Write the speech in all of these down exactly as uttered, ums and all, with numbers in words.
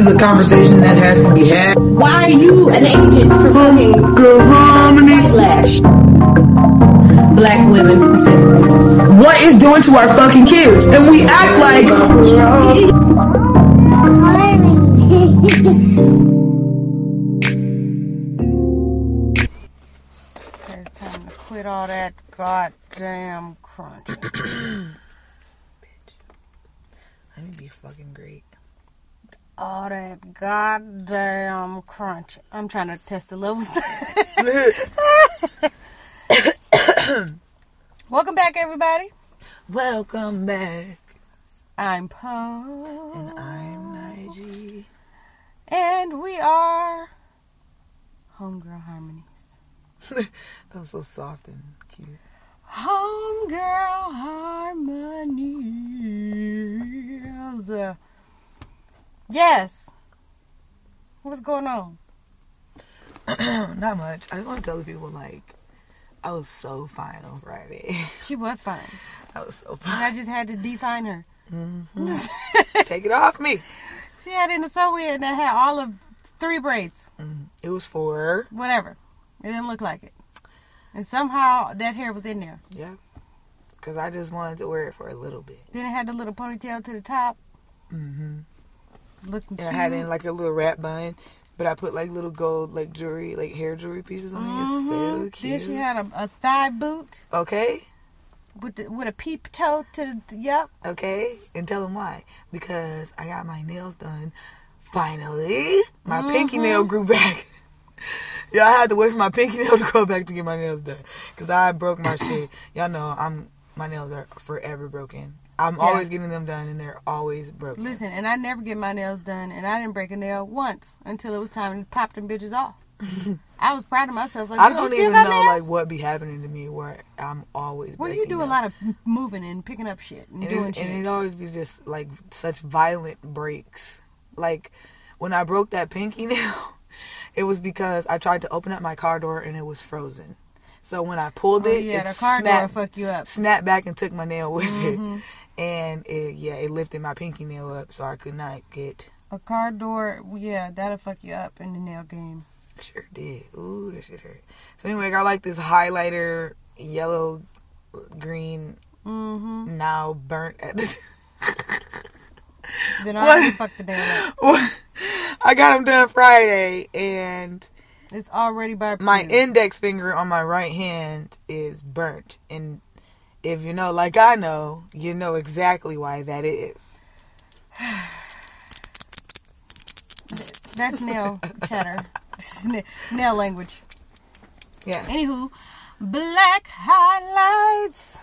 is a conversation that has to be had. Why are you an agent for fucking slash black women specifically? What is doing to our fucking kids? And we act like... It's time to quit all that goddamn crunching. Bitch. Let me be fucking great. All that goddamn crunching. I'm trying to test the levels. Welcome back, everybody. Welcome back. I'm Poe. And I'm Nige. And we are Homegirl Harmonies. That was so soft and cute. Homegirl Harmonies. Uh, yes. What's going on? Not much. I just want to tell the people, like, I was so fine on Friday. She was fine. I was so And fine. I just had to define her. Mm-hmm. Take it off me. She had in the sew in that had all of three braids. Mm. It was for... Whatever. It didn't look like it. And somehow that hair was in there. Yeah. Because I just wanted to wear it for a little bit. Then it had the little ponytail to the top. Mm-hmm. Looking And I cute. had it in like a little wrap bun. But I put like little gold, like jewelry, like hair jewelry pieces on it. It's so Then cute. she had a, a thigh boot Okay. with the, with a peep toe to the, yep. Okay. And tell them why. Because I got my nails done. Finally. My mm-hmm. pinky nail grew back. Yeah, I had to wait for my pinky nail to grow back to get my nails done. Because I broke my shit. Y'all know I'm my nails are forever broken. I'm yeah. always getting them done, and they're always broken. Listen, and I never get my nails done, and I didn't break a nail once until it was time to pop them bitches off. I was proud of myself. Like, I don't you even still know got nails? like what be happening to me where I'm always. Well, you do nails. a lot of moving and picking up shit and, and doing shit, and it always be just like such violent breaks. Like when I broke that pinky nail, it was because I tried to open up my car door and it was frozen. So when I pulled oh, it, yeah, it the car snapped, door fuck you up. snapped back and took my nail with mm-hmm. it. And it, yeah, it lifted my pinky nail up, so I could not get... A car door, yeah, that'll fuck you up in the nail game. Sure did. Ooh, that shit hurt. So anyway, I got like this highlighter, yellow, green, mm-hmm. now burnt at the... Then I already fucked the nail up. I got them done Friday, and... It's already barbecue. My index finger on my right hand is burnt, and... If you know, like I know, you know exactly why that is. That's nail chatter. Nail language. Yeah. Anywho, black highlights.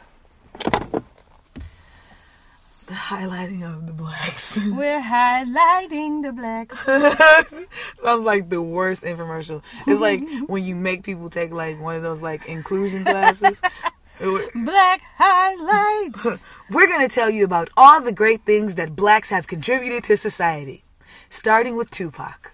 The highlighting of the blacks. We're highlighting the blacks. Sounds like the worst infomercial. It's like when you make people take like one of those like inclusion classes. Black highlights. We're going to tell you about all the great things that blacks have contributed to society, starting with Tupac.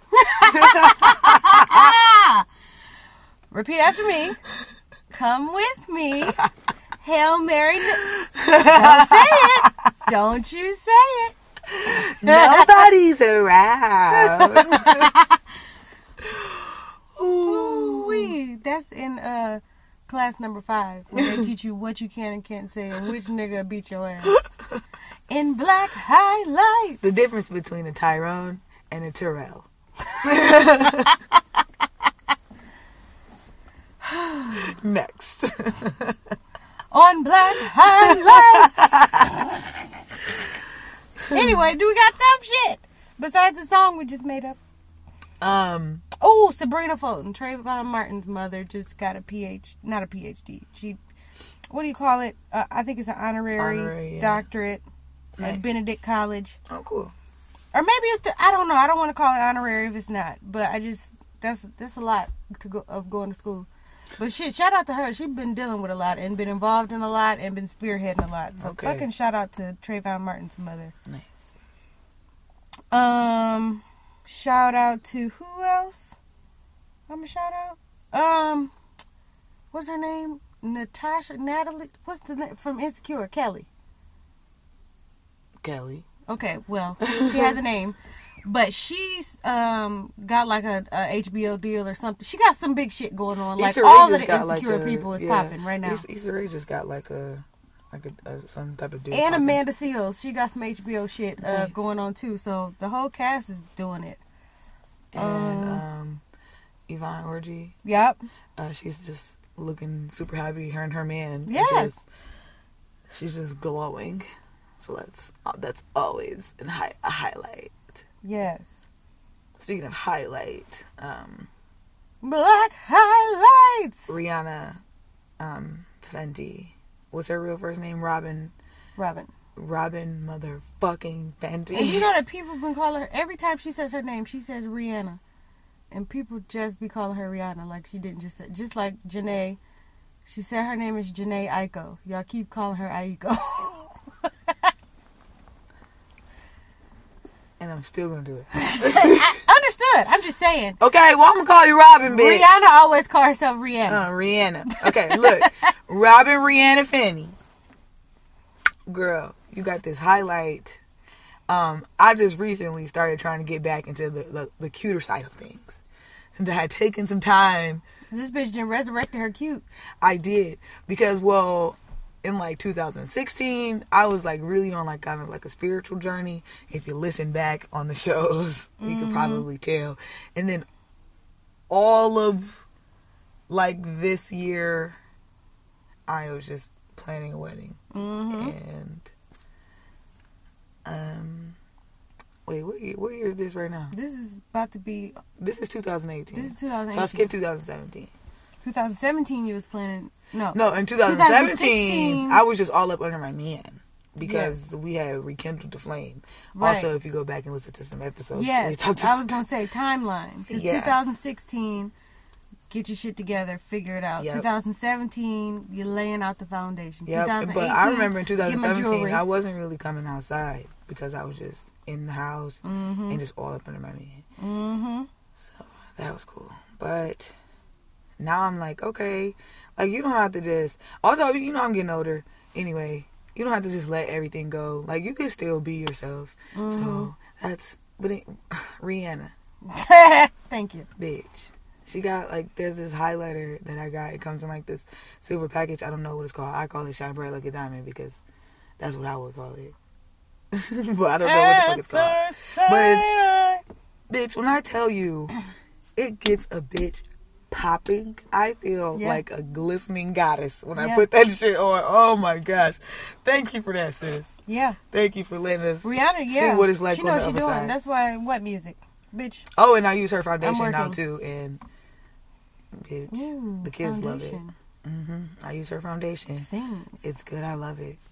Repeat after me. Come with me. Hail Mary. Don't say it. Don't you say it. Nobody's around. Ooh-wee. That's in uh class number five, where they teach you what you can and can't say and which nigga beat your ass. In black highlights. The difference between a Tyrone and a Terrell. Next. On black highlights. Anyway, do we got some shit besides the song we just made up? Um... Oh, Sabrina Fulton, Trayvon Martin's mother, just got a P H, not a P H D. She, what do you call it? Uh, I think it's an honorary, honorary yeah. doctorate nice. at Benedict College. Oh, cool. Or maybe it's the, I don't know. I don't want to call it honorary if it's not. But I just, that's that's a lot to go of going to school. But shit, shout out to her. She's been dealing with a lot and been involved in a lot and been spearheading a lot. So okay. fucking shout out to Trayvon Martin's mother. Nice. Um... Shout out to who else? I'm gonna shout out. Um, what's her name? Natasha, Natalie. What's the name from Insecure? Kelly. Kelly. Okay, well, she has a name. But she's um got like a, a H B O deal or something. She got some big shit going on. Like Issa Rae all of just the got, Insecure like, a- people is yeah. popping right now. Issa, Issa Rae just got like a like a, a some type of deal. And popping. Amanda Seals, she got some H B O shit uh, Nice. going on too. So the whole cast is doing it. And Um, um, Yvonne Orji, Yep. uh, she's just looking super happy. Her and her man. are Yes. just- she's just glowing. So that's uh, that's always an high, a highlight. Yes. Speaking of highlight, um, Black highlights. Rihanna um, Fenty. What's her real first name? Robin. Robin. Robin motherfucking Fenty. And you know that people been calling her every time she says her name, she says Rihanna, and people just be calling her Rihanna like she didn't just say. Just like Janae, she said her name is Janae Aiko. Y'all keep calling her Aiko. And I'm still gonna do it. I understood. I'm just saying. Okay, well I'm gonna call you Robin, bitch. Rihanna always call herself Rihanna. Uh, Rihanna. Okay, look. Robin Rihanna Fenty. Girl, you got this highlight. Um, I just recently started trying to get back into the, the, the cuter side of things. Since I had taken some time, This bitch done resurrected her cute. I did. Because, well, in like two thousand sixteen, I was like really on like kind of like a spiritual journey. If you listen back on the shows, you Mm-hmm. could probably tell. And then all of like this year, I was just planning a wedding. Mm-hmm. And um wait, what year, what year is this right now? This is about to be. This is two thousand eighteen. This is two thousand eighteen. So I skipped two thousand seventeen. twenty seventeen. You was planning. No. No, in two thousand seventeen, twenty sixteen. I was just all up under my man because we had rekindled the flame. Right. Also, if you go back and listen to some episodes, we Yes, talked I about was gonna say timeline. Because Yeah. twenty sixteen, get your shit together, figure it out. Yep. twenty seventeen, you're laying out the foundation. Yep, twenty eighteen, but I remember in two get thousand my seventeen, jewelry. I wasn't really coming outside because I was just in the house Mm-hmm. and just all up under my man. Mm-hmm. So that was cool. But now I'm like, okay, like you don't have to just. Also, you know, I'm getting older. Anyway, you don't have to just let everything go. Like you can still be yourself. Mm-hmm. So that's. But it, Rihanna, Thank you. bitch. She got like there's this highlighter that I got. It comes in like this silver package. I don't know what it's called. I call it Shine Bright Like a Diamond because that's what I would call it. But I don't know what the fuck it's called. But it's, bitch, when I tell you, it gets a bitch popping. I feel Yeah. like a glistening goddess when I Yeah. put that shit on. Oh my gosh! Thank you for that, sis. Yeah. Thank you for letting us Rihanna, see yeah. what it's like she on knows the what other she doing. side. That's why, what music? Bitch. Oh, and I use her foundation now working. too, and bitch, Ooh, the kids foundation. love it. hmm I use her foundation. Things. It's good. I love it.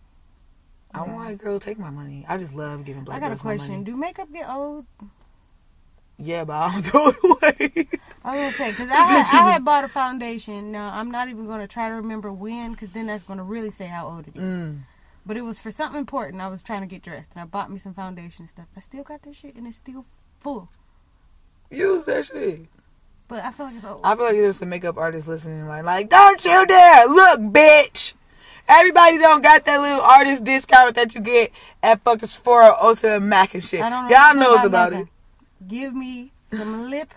I Yeah. want my girl to take my money. I just love giving black I got a girls my question. money. Do makeup get old? Yeah, but I don't throw it away. I was gonna say because I had, I had bought a foundation. Now I'm not even gonna try to remember when, because then that's gonna really say how old it is. Mm. But it was for something important. I was trying to get dressed, and I bought me some foundation and stuff. I still got this shit, and it's still full. Use that shit. But I feel like it's old. I feel like there's some makeup artists listening, like, like, don't you dare look, bitch. Everybody don't got that little artist discount that you get at fucking Sephora, Ulta, and Mac and shit. I don't know Y'all nothing knows about nothing. it. Give me some lip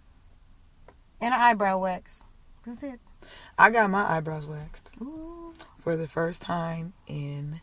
and an eyebrow wax. That's it. I got my eyebrows waxed Ooh. for the first time in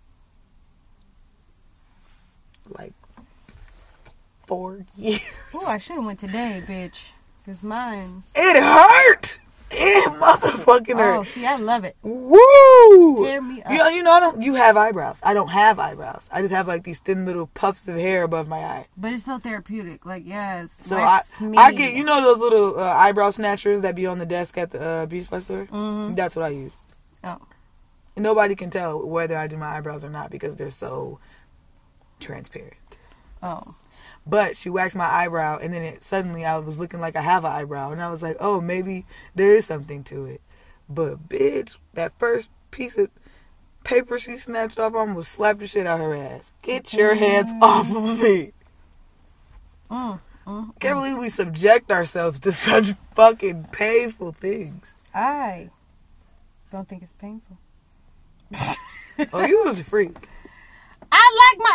like four years. Ooh, I should have went today, bitch. Cause mine. It hurt. It motherfucking hurt. Oh, see, I love it. Woo! Tear me up. You know, you know, I don't. You have eyebrows. I don't have eyebrows. I just have like these thin little puffs of hair above my eye. But it's so therapeutic. Like, yes. So I, wax me. I get, you know, those little uh, eyebrow snatchers that be on the desk at the uh, beauty supply store. Mhm. That's what I use. Oh. And nobody can tell whether I do my eyebrows or not because they're so transparent. Oh. But she waxed my eyebrow, and then it suddenly I was looking like I have an eyebrow, and I was like, oh, maybe there is something to it. But bitch, that first piece of paper she snatched off, I almost slapped the shit out her ass. Get your hands off of me. Mm, mm, Can't believe we subject ourselves to such fucking painful things. I don't think it's painful. Oh, you was a freak. I like my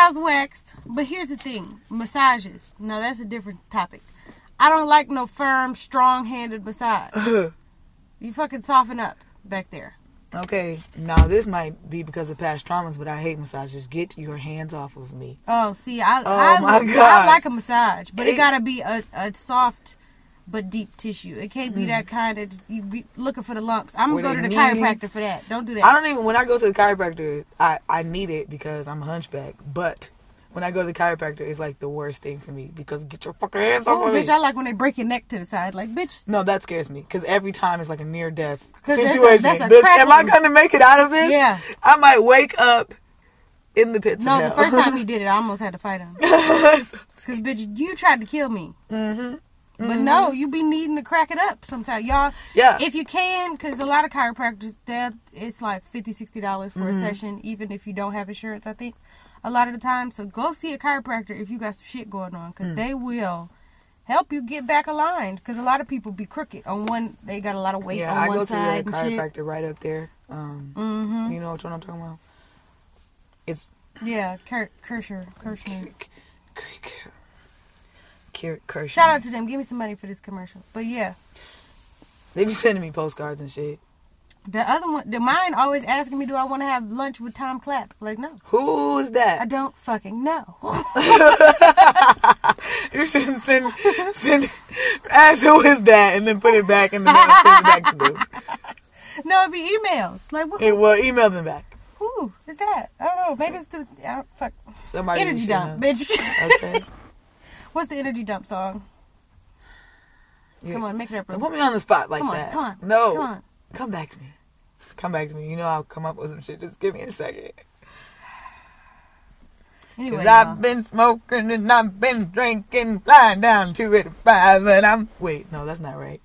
eyebrows waxed. But here's the thing. Massages. No, that's a different topic. I don't like no firm, strong-handed massage. You fucking soften up back there. Okay, now this might be because of past traumas, but I hate massages. Get your hands off of me. Oh, see, I Oh, I, my I God. like a massage, but it, It- gotta be a, a soft but deep tissue. It can't be Mm. that kind of just, you be looking for the lumps. I'm Where gonna go to they the need- chiropractor for that. Don't do that. I don't even, when I go to the chiropractor, I, I need it because I'm a hunchback. But when I go to the chiropractor, it's like the worst thing for me because get your fucking hands off Oh, of me. bitch, I like when they break your neck to the side. Like, bitch, No, that scares me because every time it's like a near death 'Cause that's a- situation. that's a Bitch, am I crackling. going to make it out of it? Yeah. I might wake up in the pits no, of the hell. first time he did it, I almost had to fight him. Because, bitch, you tried to kill me. mm-hmm. But no, you be needing to crack it up sometimes. Y'all, Yeah. if you can, because a lot of chiropractors, that it's like fifty dollars, sixty dollars for Mm-hmm. a session, even if you don't have insurance, I think, a lot of the time. So go see a chiropractor if you got some shit going on, because Mm. they will help you get back aligned. Because a lot of people be crooked on one, they got a lot of weight Yeah, on I one go to side the and shit. chiropractor right up there. Um, Mm-hmm. You know what I'm talking about? It's Yeah, Kurt, Kirschner. Kirschner. Kier- Kershaw. Shout out to them. Give me some money for this commercial. But yeah. They be sending me postcards and shit. The other one, the mine always asking me, do I want to have lunch with Tom Clapp? Like, no. Who is I that? don't fucking know. You should send, send, ask who is that, and then put it back in the mail. Send it back to them. No, it'd be emails. Like, what, Hey, well, email them back. who is that? I don't know. Maybe it's the, I don't, fuck. Somebody Energy should dump, know. bitch. Okay. What's the energy dump song? Yeah. Come on, make it up. Don't Bro. put me on the spot like Come on, that. come on. No. Come on. Come back to me. Come back to me. You know I'll come up with some shit. Just give me a second. Anyway, Cause y'all. I've been smoking and I've been drinking, flying down two eighty-five, and I'm... Wait, no, that's not right.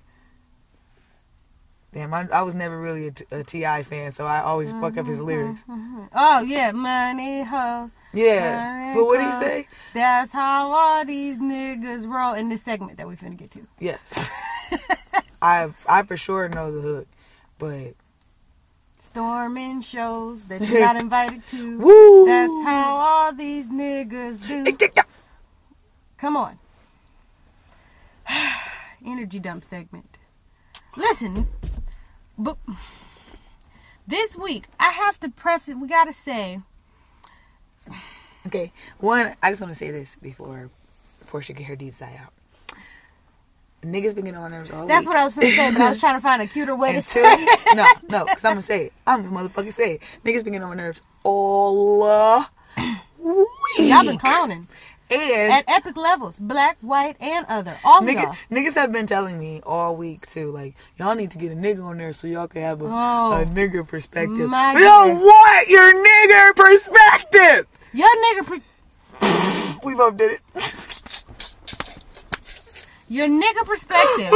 Damn, I, I was never really a, T- a T I fan, so I always fuck up his lyrics. Oh, yeah. Money, ho. Yeah. money, But what did he ho. say? That's how all these niggas roll in this segment that we finna get to. Yes. I I for sure know the hook, but... Storming shows that you're not invited to. Woo! That's how all these niggas do. Come on. Energy dump segment. Listen, but this week I have to preface. We gotta say, Okay, one, I just want to say this before Portia get her deep side out. Niggas been getting on my nerves all that's week. what I was gonna say, but I was trying to find a cuter way to And say two, it. no, no, because I'm going to say it. I'm going to motherfucking say it. Niggas been getting on my nerves all uh, week. Y'all been clowning And at epic levels, black, white, and other. All of niggas, y'all. niggas have been telling me all week, too, like, y'all need to get a nigga on there so y'all can have a, Oh, a nigger perspective. my We don't goodness. want your nigger perspective. Your nigga, pers- We both did it. your nigga perspective.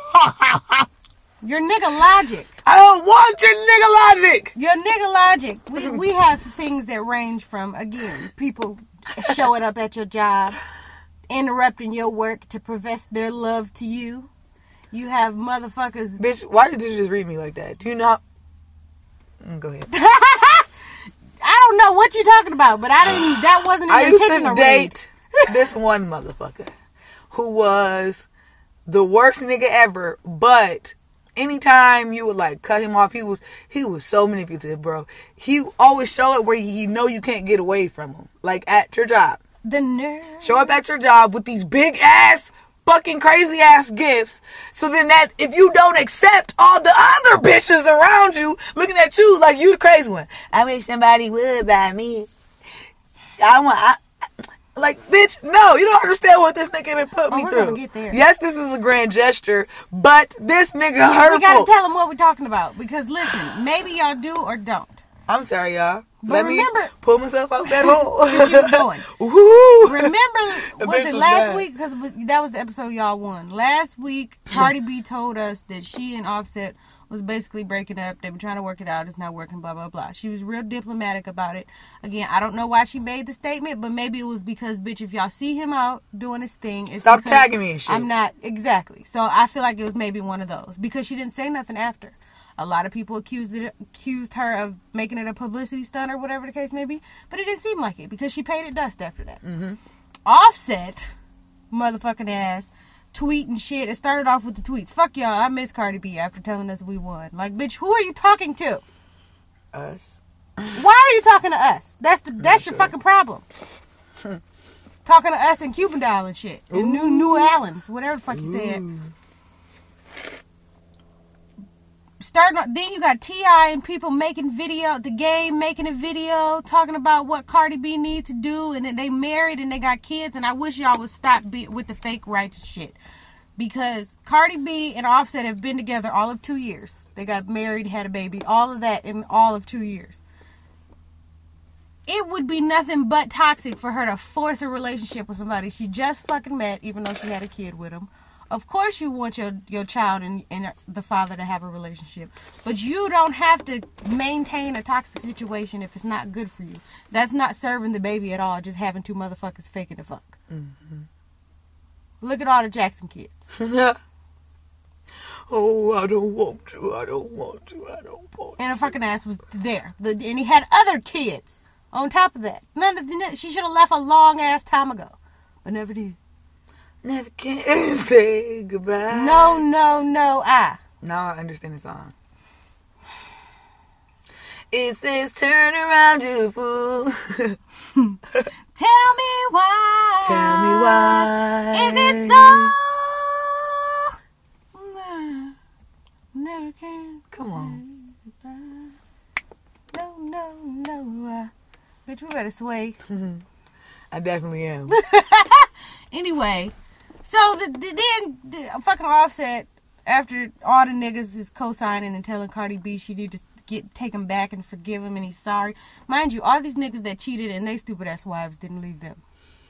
Your nigga logic. I don't want your nigga logic. Your nigga logic. We we have things that range from, again, people showing up at your job, interrupting your work to profess their love to you. You have motherfuckers. Bitch, why did you just read me like that? Do you not? Mm, Go ahead. I don't know what you're talking about, but I didn't. That wasn't I an used intentional to read. date this one motherfucker who was the worst nigga ever, but anytime you would like cut him off, he was he was so manipulative, bro. He always show it where you know you can't get away from him, like at your job. The nerve. Show up at your job with these big ass, fucking crazy ass gifts. So then that if you don't accept all the other bitches around you looking at you like you the crazy one. I wish somebody would buy me. I want. I, Like, bitch, no, you don't understand what this nigga done put Oh, me we're through. gonna get there. Yes, this is a grand gesture, but this nigga hurtful. We gotta tell them what we're talking about because listen, maybe y'all do or don't. I'm sorry, y'all. But Let remember- me pull myself out that hole. She was going. Woo! Remember, The was bitch it was last mad. week? Because that was the episode y'all won. Last week, Cardi B told us that she and Offset was basically breaking up. They were trying to work it out. It's not working, blah, blah, blah. She was real diplomatic about it. Again, I don't know why she made the statement, but maybe it was because, bitch, if y'all see him out doing his thing, it's Stop because tagging me and shit. I'm not, exactly. So I feel like it was maybe one of those. Because she didn't say nothing after. A lot of people accused it, accused her of making it a publicity stunt or whatever the case may be. But it didn't seem like it because she paid it dust after that. Mm-hmm. Offset, motherfucking ass, tweeting shit. It started off with the tweets. Fuck y'all, I miss Cardi B after telling us we won. Like, bitch, who are you talking to? Us. Why are you talking to us? That's the that's your sure. fucking problem. Talking to us in Cuban Doll and shit. And New New Orleans, whatever the fuck you said. Starting, then you got T I and people making video, the game making a video talking about what Cardi B needs to do, and then they married and they got kids. And I wish y'all would stop be, with the fake righteous shit, because Cardi B and Offset have been together all of two years. They got married, had a baby, all of that in all of two years. It would be nothing but toxic for her to force a relationship with somebody she just fucking met, even though she had a kid with him. Of course you want your, your child and, and the father to have a relationship. But you don't have to maintain a toxic situation if it's not good for you. That's not serving the baby at all, just having two motherfuckers faking the fuck. Mm-hmm. Look at all the Jackson kids. Oh, I don't want to, I don't want to, I don't want to. And her fucking ass was there. The, and he had other kids on top of that. None of the, she should have left a long ass time ago. But never did. Never can say goodbye. No, no, no, I. Now I understand the song. It says, turn around, you fool. Tell me why. Tell me why. Is it so? No, never can. Come on. No, no, no. Uh, bitch, we better sway. I definitely am. Anyway, so the, the then the fucking Offset, after all the niggas is co-signing and telling Cardi B she need to get take him back and forgive him and he's sorry. Mind you, all these niggas that cheated and they stupid ass wives didn't leave them.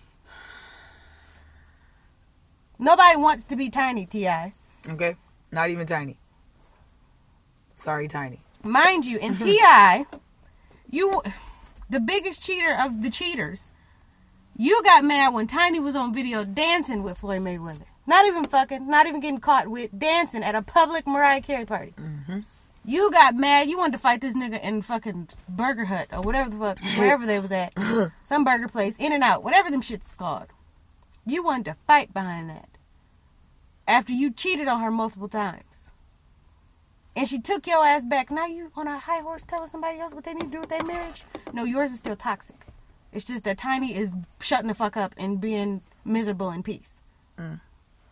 Nobody wants to be Tiny, T I Okay? Not even Tiny. Sorry, Tiny. Mind you, in T I, you, the biggest cheater of the cheaters, you got mad when Tiny was on video dancing with Floyd Mayweather. Not even fucking, not even getting caught with, dancing at a public Mariah Carey party. Mm-hmm. You got mad. You wanted to fight this nigga in fucking Burger Hut or whatever the fuck, wherever they was at. Some burger place, In and Out, whatever them shit's called. You wanted to fight behind that. After you cheated on her multiple times. And she took your ass back. Now you on a high horse telling somebody else what they need to do with their marriage? No, yours is still toxic. It's just that Tiny is shutting the fuck up and being miserable in peace. Mm.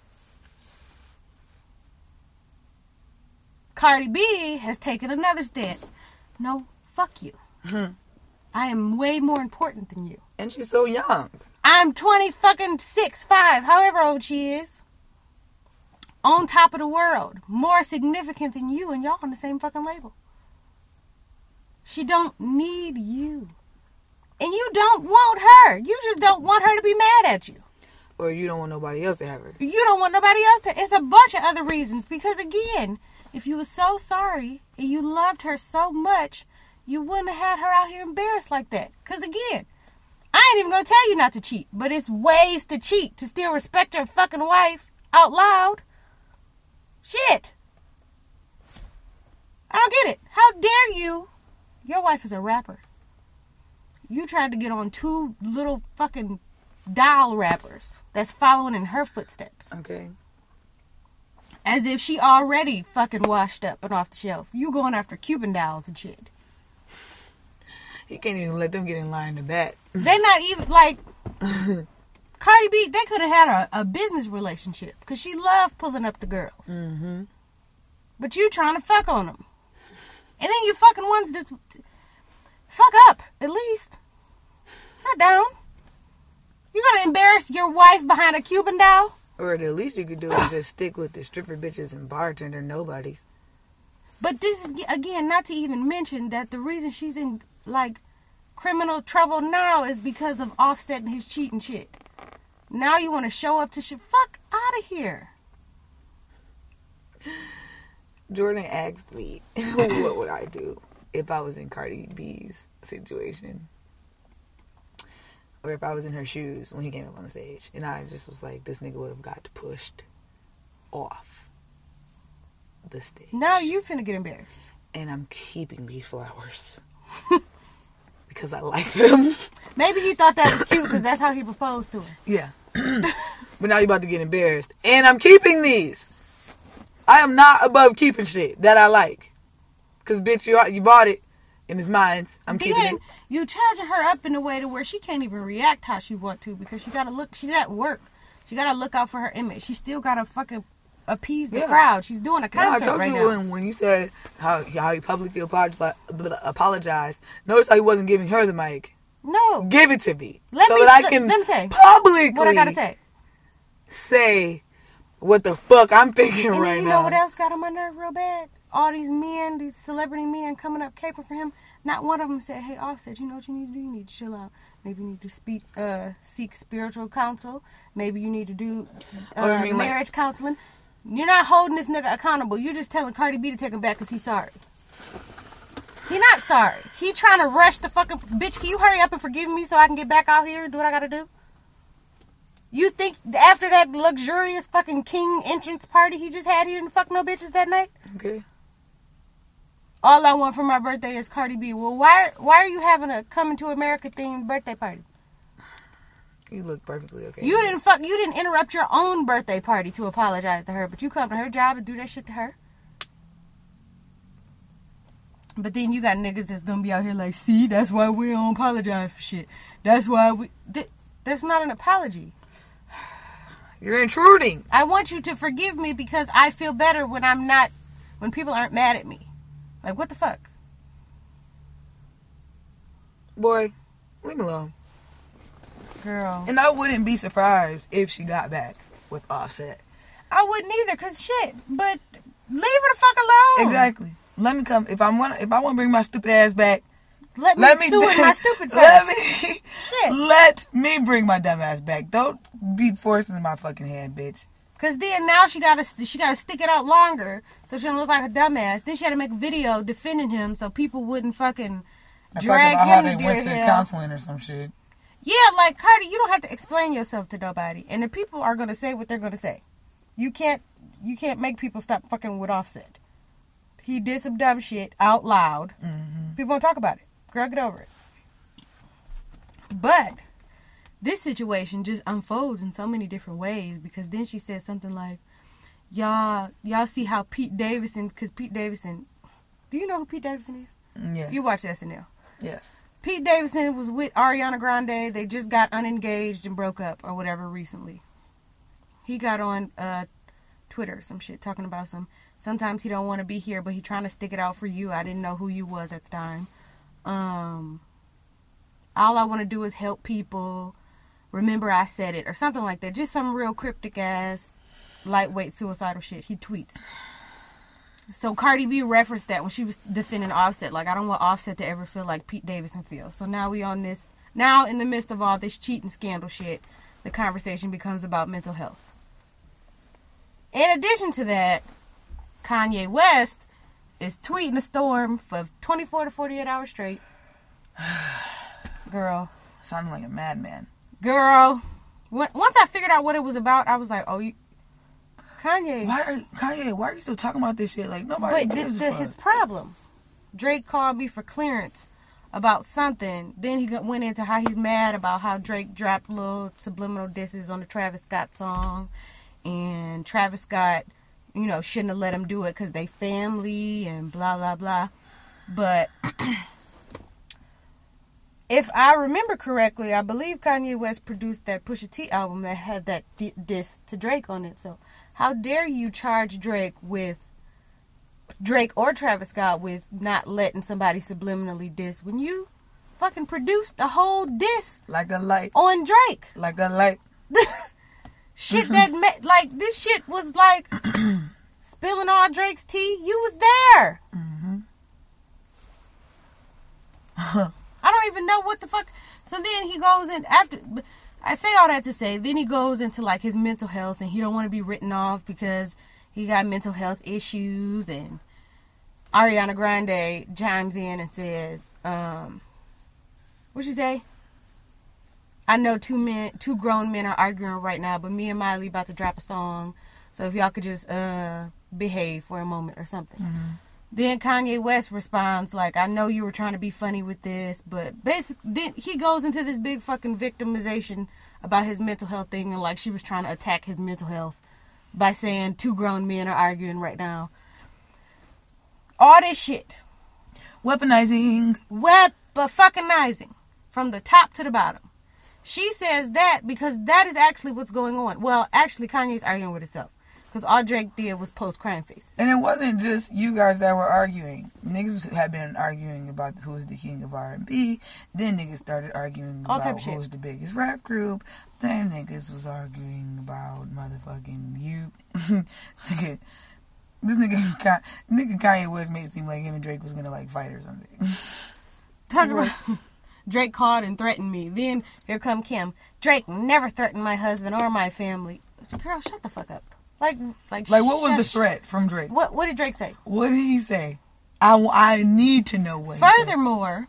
Cardi B has taken another stance. No, fuck you. Mm-hmm. I am way more important than you. And she's so young. I'm twenty fucking six, five, however old she is. On top of the world. More significant than you, and y'all on the same fucking label. She don't need you. And you don't want her. You just don't want her to be mad at you. Or you don't want nobody else to have her. You don't want nobody else to. It's a bunch of other reasons. Because again, if you were so sorry and you loved her so much, you wouldn't have had her out here embarrassed like that. Because again, I ain't even going to tell you not to cheat. But it's ways to cheat. To still respect your fucking wife out loud. Shit. I don't get it. How dare you? Your wife is a rapper. You tried to get on two little fucking doll rappers that's following in her footsteps. Okay. As if she already fucking washed up and off the shelf. You going after Cuban dolls and shit. You can't even let them get in line to bat. They not even, like, Cardi B, they could have had a, a business relationship. Because she loved pulling up the girls. Mm-hmm. But you trying to fuck on them. And then you fucking ones that... Fuck up, at least. Not down. You gonna embarrass your wife behind a Cuban doll? Or the least you could do is just stick with the stripper bitches and bartender nobodies. But this is, again, not to even mention that the reason she's in, like, criminal trouble now is because of Offset and his cheating shit. Now you want to show up to shit. Fuck out of here. Jordan asked me, what would I do if I was in Cardi B's situation? Or if I was in her shoes when he came up on the stage. And I just was like, this nigga would have got pushed off. the stage. Now you finna get embarrassed. And I'm keeping these flowers. Because I like them. Maybe he thought that was cute because that's how he proposed to her. Yeah. But now you're about to get embarrassed. And I'm keeping these. I am not above keeping shit that I like. Because, bitch, you you bought it. And it's mine. I'm then keeping it. You charging her up in a way to where she can't even react how she want to because she gotta look. She's at work. She gotta look out for her image. She still gotta fucking appease the Yeah. crowd. She's doing a concert Yeah, I told right you now. when, when you said how how he publicly apologized, apologized. Notice how he wasn't giving her the mic. No, Give it to me. Let so me- that I let- can let me say. publicly what I gotta say. say what the fuck I'm thinking And right then you now. know what else got on my nerve real bad? All these men, these celebrity men coming up caping for him. Not one of them said, "Hey, Offset, you know what you need to do? You need to chill out. Maybe you need to speak, uh, seek spiritual counsel. Maybe you need to do uh, Oh, you mean like- marriage counseling." You're not holding this nigga accountable. You're just telling Cardi B to take him back because he's sorry. He not sorry. He trying to rush the fucking... Bitch, can you hurry up and forgive me so I can get back out here and do what I gotta do? You think after that luxurious fucking king entrance party he just had, he didn't fuck no bitches that night? Okay. All I want for my birthday is Cardi B. Well, why why are you having a Coming to America themed birthday party? You look perfectly okay. You didn't fuck. You didn't interrupt your own birthday party to apologize to her, but you come to her job and do that shit to her. But then you got niggas that's gonna be out here like, see, that's why we don't apologize for shit. That's why we. Th- that's not an apology. You're intruding. I want you to forgive me because I feel better when I'm not, when people aren't mad at me. Like, what the fuck? Boy, leave me alone. Girl. And I wouldn't be surprised if she got back with Offset. I wouldn't either, cause shit. But leave her the fuck alone. Exactly. Let me come. If I'm wanna, if I want to bring my stupid ass back, Let me, let me sue in my stupid face. Let me. Shit. Let me bring my dumb ass back. Don't be forcing my fucking hand, bitch. Cause then now she gotta she gotta stick it out longer so she don't look like a dumbass. Then she had to make a video defending him so people wouldn't fucking I drag talk about how him to they dear went to hell. counseling or some shit. Yeah, like Cardi, you don't have to explain yourself to nobody, and the people are gonna say what they're gonna say. You can't you can't make people stop fucking with Offset. He did some dumb shit out loud. Mm-hmm. People won't talk about it. Girl, get over it. But this situation just unfolds in so many different ways because then she said something like, y'all y'all see how Pete Davidson, because Pete Davidson, do you know who Pete Davidson is? Yes. You watch S N L. Yes. Pete Davidson was with Ariana Grande. They just got unengaged and broke up or whatever recently. He got on uh, Twitter, some shit, talking about some, sometimes he don't want to be here, but he trying to stick it out for you. I didn't know who you was at the time. Um, all I want to do is help people. Remember I said it. Or something like that. Just some real cryptic ass, lightweight suicidal shit. He tweets. So Cardi B referenced that when she was defending Offset. Like, I don't want Offset to ever feel like Pete Davidson feels. So now we on this. Now in the midst of all this cheating scandal shit, the conversation becomes about mental health. In addition to that, Kanye West is tweeting a storm for twenty-four to forty-eight hours straight. Girl. Sounding like a madman. Girl. When, once I figured out what it was about, I was like, oh, you... Kanye. Why are Kanye? Why are you still talking about this shit? Like nobody But gives the, a the, fuck. his problem, Drake called me for clearance about something. Then he got, went into how he's mad about how Drake dropped little subliminal disses on the Travis Scott song, and Travis Scott, you know, shouldn't have let him do it because they family and blah blah blah. But if I remember correctly, I believe Kanye West produced that Pusha T album that had that di- diss to Drake on it. So how dare you charge Drake with Drake or Travis Scott with not letting somebody subliminally diss when you fucking produced a whole diss like a light, on Drake? like a light. Shit that ma- like this shit was like spilling all Drake's tea. You was there. Mm-hmm. I don't even know what the fuck. So then he goes in after. I say all that to say, then he goes into like his mental health, and he don't want to be written off because he got mental health issues. And Ariana Grande chimes in and says, um, "What'd she say? I know two men, two grown men are arguing right now, but me and Miley about to drop a song. So if y'all could just uh behave for a moment or something. Mm-hmm. Then Kanye West responds like, I know you were trying to be funny with this, but basically then he goes into this big fucking victimization about his mental health thing, and like she was trying to attack his mental health by saying two grown men are arguing right now. All this shit. Weaponizing. Web-fucking-izing. From the top to the bottom. She says that because that is actually what's going on. Well, actually, Kanye's arguing with himself. Because all Drake did was post crying faces. And it wasn't just you guys that were arguing. Niggas had been arguing about who's the king of R and B. Then niggas started arguing all about who's the biggest rap group. Then niggas was arguing about motherfucking you. Nigga, this nigga, nigga Kanye West made it seem like him and Drake was gonna like fight or something. Talk about Drake called and threatened me. Then here come Kim. Drake never threatened my husband or my family. Girl, shut the fuck up. Like, like, like what was shush. the threat from Drake? What, what did Drake say? What did he say? I, I need to know what. Furthermore,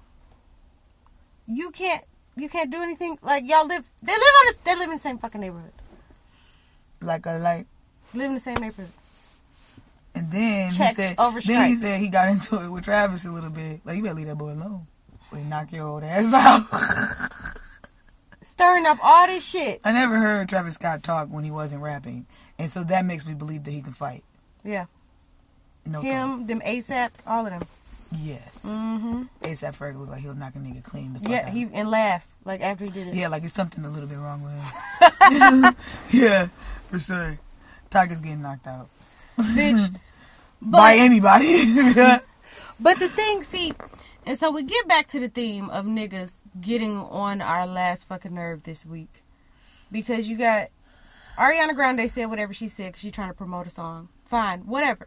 you can't, you can't do anything. Like y'all live, they live on, the, they live in the same fucking neighborhood. Like a like. Live in the same neighborhood. And then Checks he said, over then he stripes. said he got into it with Travis a little bit. Like, you better leave that boy alone. Wait, knock your old ass out. Stirring up all this shit. I never heard Travis Scott talk when he wasn't rapping. And so that makes me believe that he can fight. Yeah. No Him, talk. them ASAPs, all of them. Yes. Mm-hmm. ASAP Ferg looked like he'll knock a nigga clean the fuck Yeah, out. he and laugh like after he did it. Yeah, like it's something a little bit wrong with him. Yeah, for sure. Tiger's getting knocked out. Bitch. But, By anybody. But the thing, see, and so we get back to the theme of niggas getting on our last fucking nerve this week. Because you got Ariana Grande said whatever she said because she's trying to promote a song. Fine, whatever.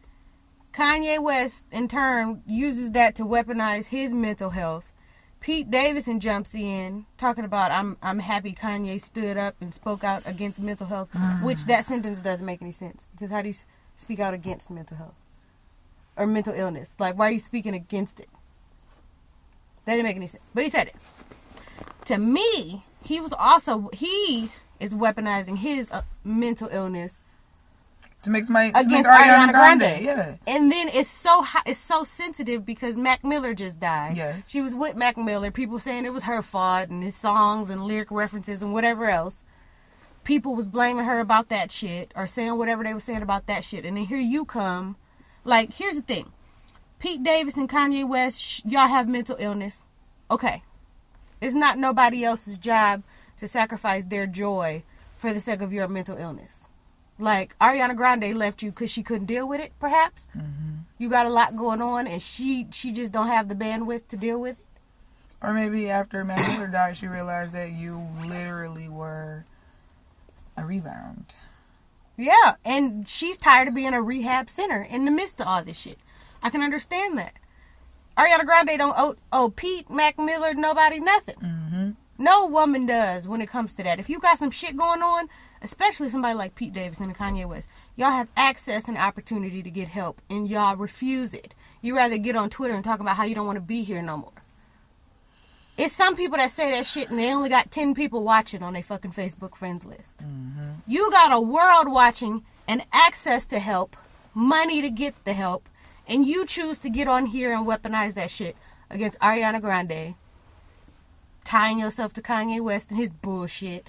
Kanye West, in turn, uses that to weaponize his mental health. Pete Davidson jumps in, talking about, I'm I'm happy Kanye stood up and spoke out against mental health, which that sentence doesn't make any sense. Because how do you speak out against mental health? Or mental illness? Like, why are you speaking against it? That didn't make any sense. But he said it. To me, he was also, he is weaponizing his uh, mental illness to make my against make Ariana, Ariana Grande. Grande. Yeah. And then it's so high, it's so sensitive because Mac Miller just died. Yes. She was with Mac Miller. People saying it was her fault and his songs and lyric references and whatever else. People was blaming her about that shit or saying whatever they were saying about that shit. And then here you come. Like, here's the thing. Pete Davis and Kanye West, sh- y'all have mental illness. Okay. It's not nobody else's job to sacrifice their joy for the sake of your mental illness. Like, Ariana Grande left you because she couldn't deal with it, perhaps. Mm-hmm. You got a lot going on, and she she just don't have the bandwidth to deal with it. Or maybe after Mac Miller died, she realized that you literally were a rebound. Yeah, and she's tired of being a rehab center in the midst of all this shit. I can understand that. Ariana Grande don't owe, owe Pete, Mac Miller, nobody nothing. Mm-hmm. No woman does when it comes to that. If you got some shit going on, especially somebody like Pete Davidson and Kanye West, y'all have access and opportunity to get help, and y'all refuse it. You rather get on Twitter and talk about how you don't want to be here no more. It's some people that say that shit and they only got ten people watching on their fucking Facebook friends list. Mm-hmm. You got a world watching and access to help, money to get the help, and you choose to get on here and weaponize that shit against Ariana Grande, tying yourself to Kanye West and his bullshit.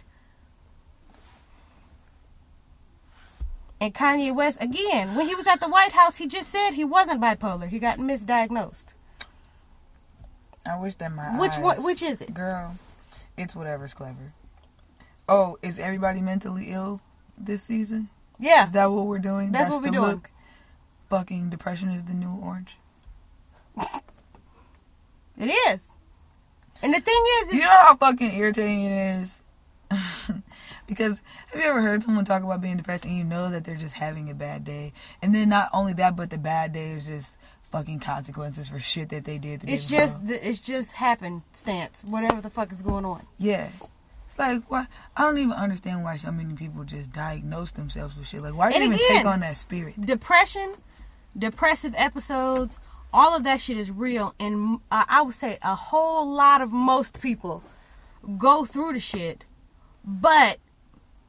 And Kanye West, again, when he was at the White House, he just said he wasn't bipolar. He got misdiagnosed. I wish that my Which eyes, one, which is it? Girl, it's whatever's clever. Oh, is everybody mentally ill this season? Yeah. Is that what we're doing? That's, That's what we're the doing. Look? Fucking depression is the new orange. It is. And the thing is... You know how fucking irritating it is? Because have you ever heard someone talk about being depressed and you know that they're just having a bad day? And then not only that, but the bad day is just fucking consequences for shit that they did. It's just, the, it's just happenstance. Whatever the fuck is going on. Yeah. It's like, why? I don't even understand why so many people just diagnose themselves with shit. Like, why do you And even again, take on that spirit? Depression, depressive episodes, all of that shit is real. And uh, I would say a whole lot of most people go through the shit. But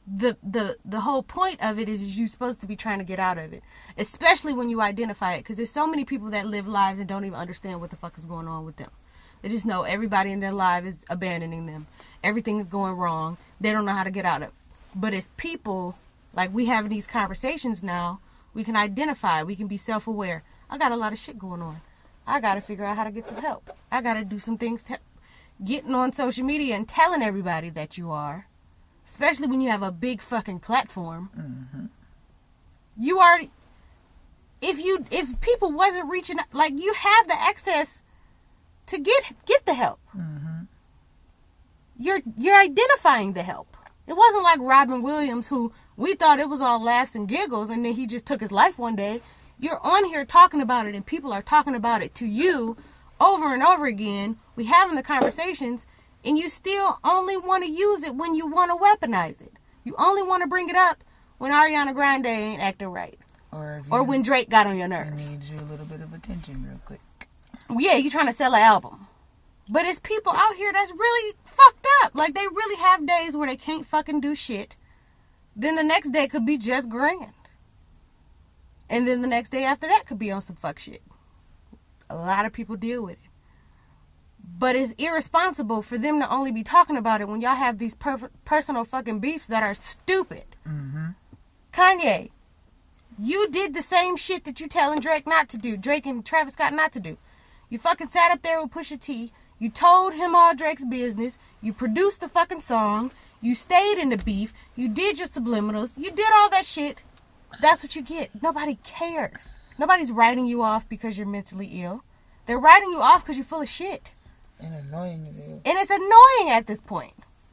the the the whole point of it is, is you're supposed to be trying to get out of it, especially when you identify it, because there's so many people that live lives and don't even understand what the fuck is going on with them. They just know everybody in their life is abandoning them. Everything is going wrong. They don't know how to get out of it. But as people, like we having these conversations now, we can identify. We can be self-aware. I got a lot of shit going on. I got to figure out how to get some help. I got to do some things. To, getting on social media and telling everybody that you are, especially when you have a big fucking platform. Mm-hmm. You already, if you, if people wasn't reaching, like you have the access to get get the help. Mm-hmm. You're you're identifying the help. It wasn't like Robin Williams, who we thought it was all laughs and giggles, and then he just took his life one day. You're on here talking about it, and people are talking about it to you over and over again. We having the conversations, and you still only want to use it when you want to weaponize it. You only want to bring it up when Ariana Grande ain't acting right, Or, if or you, when Drake got on your it nerves. needs you a little bit of attention real quick. Yeah, you trying to sell an album. But it's people out here that's really fucked up. Like, they really have days where they can't fucking do shit. Then the next day could be just grand. And then the next day after that could be on some fuck shit. A lot of people deal with it. But it's irresponsible for them to only be talking about it when y'all have these per- personal fucking beefs that are stupid. Mm-hmm. Kanye, you did the same shit that you telling Drake not to do. Drake and Travis Scott not to do. You fucking sat up there with Pusha T. You told him all Drake's business. You produced the fucking song. You stayed in the beef. You did your subliminals. You did all that shit. That's what you get. Nobody cares. Nobody's writing you off because you're mentally ill. They're writing you off because you're full of shit. And annoying as hell. And it's annoying at this point.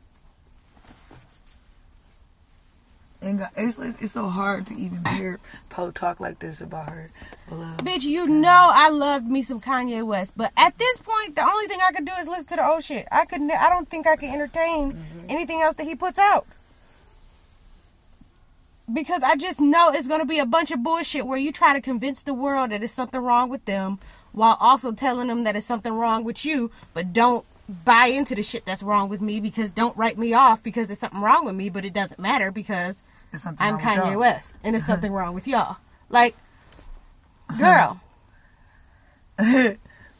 And God, it's, it's it's so hard to even hear Poe talk like this about her beloved. Bitch, you know I loved me some Kanye West, but at this point, the only thing I could do is listen to the old shit. I could, I don't think I can entertain mm-hmm. anything else that he puts out, because I just know it's gonna be a bunch of bullshit where you try to convince the world that there's something wrong with them, while also telling them that it's something wrong with you, but don't buy into the shit that's wrong with me, because don't write me off because there's something wrong with me, but it doesn't matter because I'm Kanye West and there's something wrong with y'all. Like, girl. He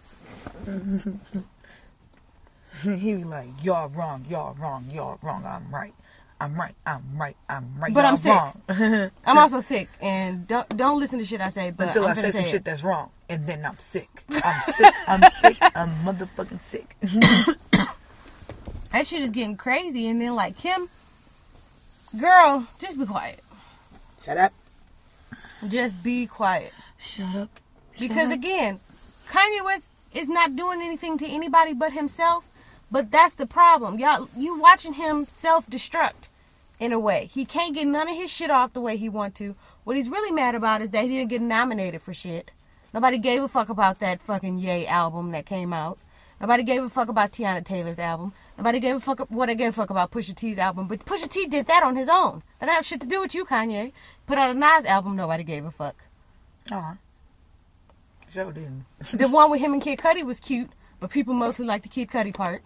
be like, y'all wrong, y'all wrong, y'all wrong, I'm right. I'm right, I'm right, I'm right, but y'all I'm sick. wrong. I'm also sick, and don't don't listen to shit I say, but Until I'm I say say some it. shit that's wrong, and then I'm sick. I'm sick, I'm sick, I'm motherfucking sick. That shit is getting crazy, and then like Kim, girl, just be quiet. Shut up. Just be quiet. Shut up. Shut Because up. again, Kanye West is not doing anything to anybody but himself. But that's the problem. Y'all, you watching him self-destruct in a way. He can't get none of his shit off the way he want to. What he's really mad about is that he didn't get nominated for shit. Nobody gave a fuck about that fucking Ye album that came out. Nobody gave a fuck about Tiana Taylor's album. Nobody gave a fuck what I gave a fuck about Pusha T's album. But Pusha T did that on his own. That didn't have shit to do with you, Kanye. Put out a Nas album, nobody gave a fuck. Uh-huh. Sure didn't. The one with him and Kid Cudi was cute, but people mostly like the Kid Cudi part.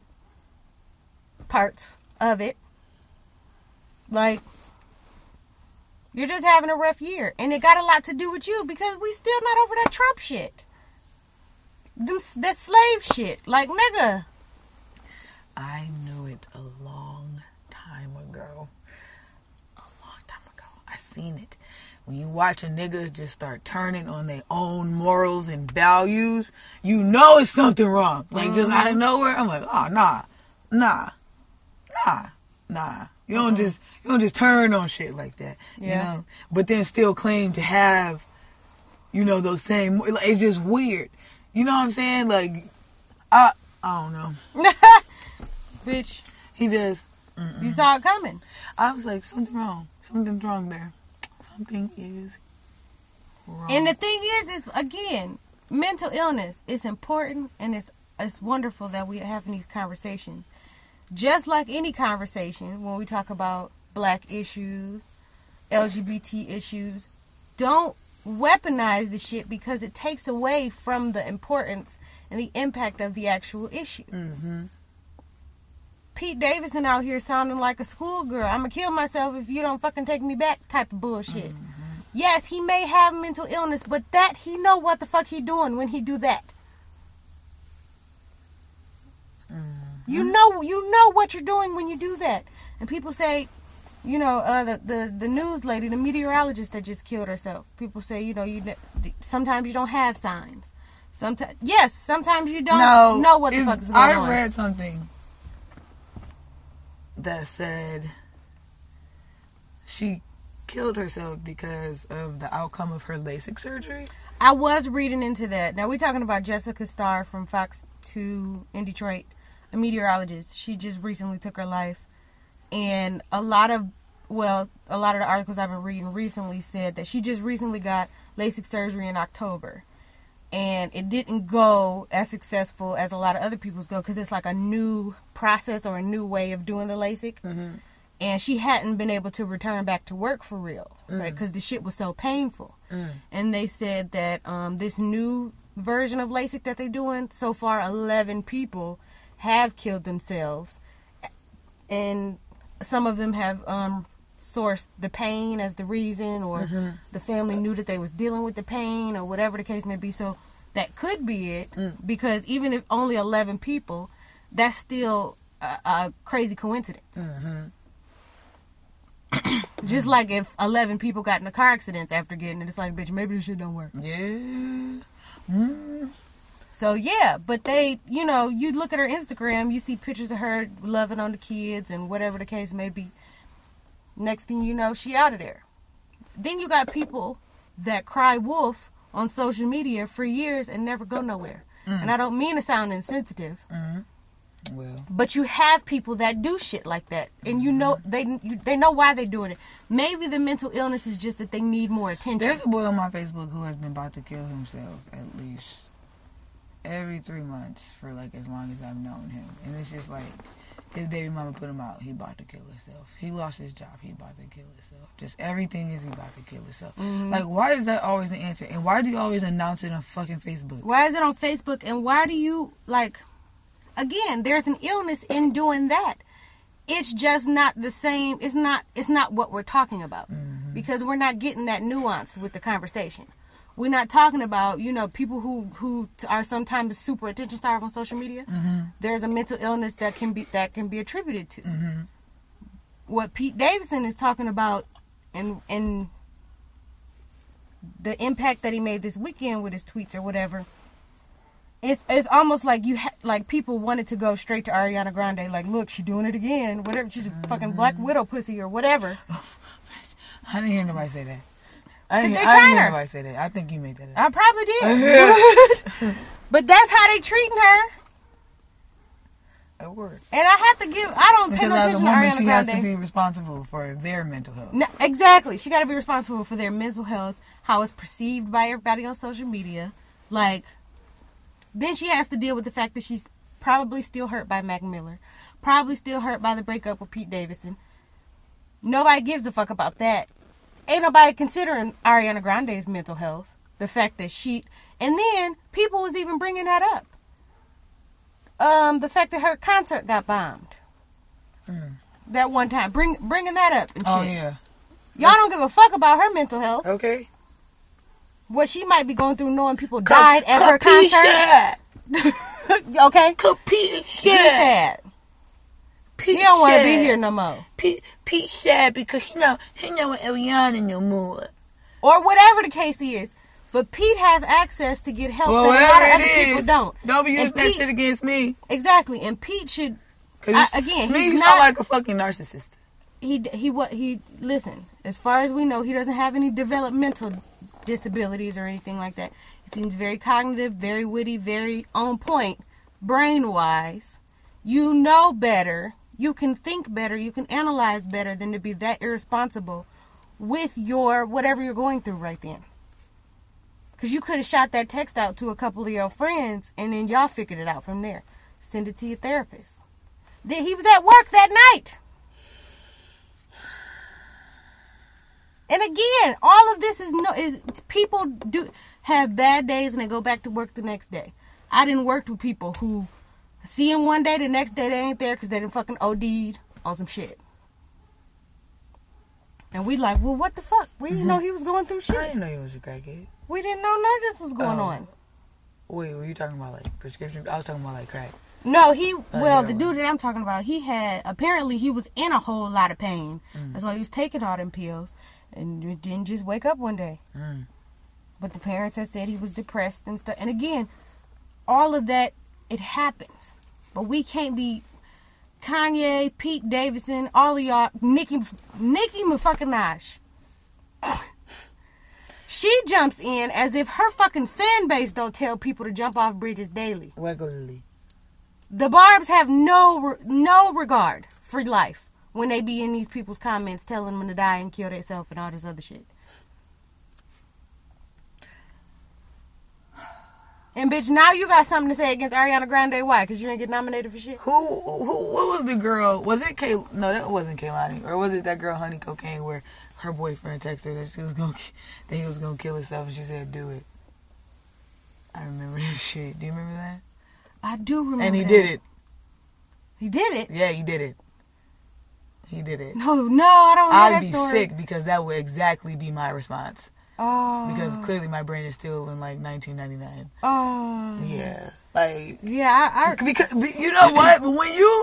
Parts of it. Like, you're just having a rough year. And it got a lot to do with you, because we still not over that Trump shit. Them, that slave shit. Like, nigga. I knew it a long time ago. A long time ago. I seen it. When you watch a nigga just start turning on their own morals and values, you know it's something wrong. Like, mm-hmm. just out of nowhere, I'm like, oh, nah. Nah. Nah. Nah. You don't mm-hmm. just you don't just turn on shit like that. Yeah. You know? But then still claim to have, you know, those same, it's just weird. You know what I'm saying? Like, I, I don't know. Bitch. He just, mm-mm. You saw it coming. I was like, something wrong. Something's wrong there. Something is wrong. And the thing is, is again, mental illness is important, and it's it's wonderful that we're having these conversations. Just like any conversation, when we talk about black issues, L G B T issues, don't weaponize the shit, because it takes away from the importance and the impact of the actual issue. Mm-hmm. Pete Davidson out here sounding like a schoolgirl. I'm gonna kill myself if you don't fucking take me back type of bullshit. Mm-hmm. Yes, he may have mental illness, but that he know what the fuck he doing when he do that. Mm-hmm. You know, you know what you're doing when you do that. And people say, you know, uh, the, the the news lady, the meteorologist that just killed herself. People say, you know, you sometimes you don't have signs. Sometimes, yes, sometimes you don't no, know what the fuck is going I on. I read something that said she killed herself because of the outcome of her LASIK surgery. I was reading into that. Now we're talking about Jessica Starr from Fox two in Detroit, a meteorologist. She just recently took her life, and a lot of well, a lot of the articles I've been reading recently said that she just recently got LASIK surgery in October. And it didn't go as successful as a lot of other people's go because it's like a new process or a new way of doing the LASIK. Mm-hmm. And she hadn't been able to return back to work for real, mm. right? Because the shit was so painful. Mm. And they said that um, this new version of LASIK that they're doing, so far eleven people have killed themselves. And some of them have um, sourced the pain as the reason, or mm-hmm. the family knew that they was dealing with the pain, or whatever the case may be. So that could be it, mm. because even if only eleven people, that's still a, a crazy coincidence. Mm-hmm. Just like if eleven people got in a car accident after getting it, it's like, bitch, maybe this shit don't work. Yeah. Mm. So yeah, but they, you know, you look at her Instagram, you see pictures of her loving on the kids and whatever the case may be. Next thing you know, she out of there. Then you got people that cry wolf on social media for years and never go nowhere. Mm. And I don't mean to sound insensitive. Mm. Well, but you have people that do shit like that, and you know they you, they know why they're doing it. Maybe the mental illness is just that they need more attention. There's a boy on my Facebook who has been about to kill himself at least every three months for like as long as I've known him, and it's just like his baby mama put him out. He about to kill himself. He lost his job. He about to kill himself. Just everything is he about to kill himself. Mm-hmm. Like, why is that always the answer? And why do you always announce it on fucking Facebook? Why is it on Facebook? And why do you like? Again, there's an illness in doing that. It's just not the same. It's not. It's not what we're talking about, mm-hmm. because we're not getting that nuance with the conversation. We're not talking about, you know, people who, who are sometimes super attention starved on social media. Mm-hmm. There's a mental illness that can be that can be attributed to. Mm-hmm. What Pete Davidson is talking about, and and the impact that he made this weekend with his tweets or whatever. It's it's almost like you ha- like people wanted to go straight to Ariana Grande, like, look, she's doing it again, whatever, she's a fucking Black Widow pussy or whatever. I didn't hear nobody say that. I didn't, they I didn't hear her. nobody say that. I think you made that up. I probably did. But that's how they treating her. At work. And I have to give, I don't pay no attention to Ariana Grande. She has to be responsible for their mental health. No, exactly. She got to be responsible for their mental health, how it's perceived by everybody on social media. Like, then she has to deal with the fact that she's probably still hurt by Mac Miller. Probably still hurt by the breakup with Pete Davidson. Nobody gives a fuck about that. Ain't nobody considering Ariana Grande's mental health. The fact that she... And then, people was even bringing that up. Um, the fact that her concert got bombed. Mm. That one time. Bring, bringing that up and shit. Oh, yeah. Y'all don't give a fuck about her mental health. Okay. What she might be going through knowing people died at her concert. Okay? Pete He's sad. Pete he don't want to be here no more. Pete, Pete sad because he know he know what Ariana no more. Or whatever the case is. But Pete has access to get help well, that a lot of other is. people don't. Don't be using and that Pete, shit against me. Exactly. And Pete should... I, again, me, he's you not... sound like a fucking narcissist. He, he, what, he... Listen, as far as we know, he doesn't have any developmental disabilities or anything like that. He seems very cognitive, very witty, very on point, brain-wise. You know better. You can think better. You can analyze better than to be that irresponsible with your whatever you're going through right then. Because you could have shot that text out to a couple of your friends and then y'all figured it out from there. Send it to your therapist. Then he was at work that night. And again, all of this is no is people do have bad days and they go back to work the next day. I didn't work with people who See him one day, the next day they ain't there because they done fucking O D'd on some shit. And we like, well, what the fuck? We didn't mm-hmm. know he was going through shit. I didn't know he was a crackhead. We didn't know none of this was going um, on. Wait, were you talking about like prescription? I was talking about like crack. No, he, uh, well, the dude that I'm talking about, he had, apparently he was in a whole lot of pain. Mm. That's why he was taking all them pills. And didn't just wake up one day. Mm. But the parents had said he was depressed and stuff. And again, all of that, it happens. But we can't be Kanye, Pete Davidson, all of y'all, Nicki, Nicki motherfucking Minaj. She jumps in as if her fucking fan base don't tell people to jump off bridges daily. Regularly. The Barbs have no no regard for life when they be in these people's comments telling them to die and kill themselves and all this other shit. And bitch, now you got something to say against Ariana Grande. Why? Because you ain't get nominated for shit? Who, who, what was the girl? Was it Kay? No, that wasn't Kehlani. Or was it that girl, Honey Cocaine, where her boyfriend texted her that she was gonna, that he was gonna kill himself, and she said, "Do it." I remember that shit. Do you remember that? I do remember. And he that. did it. He did it. Yeah, he did it. He did it. No, no, I don't know I'd that be story. sick because that would exactly be my response. Oh. Because clearly my brain is still in like nineteen ninety-nine. Oh. Yeah. Like. Yeah, I. I because you know what? But when you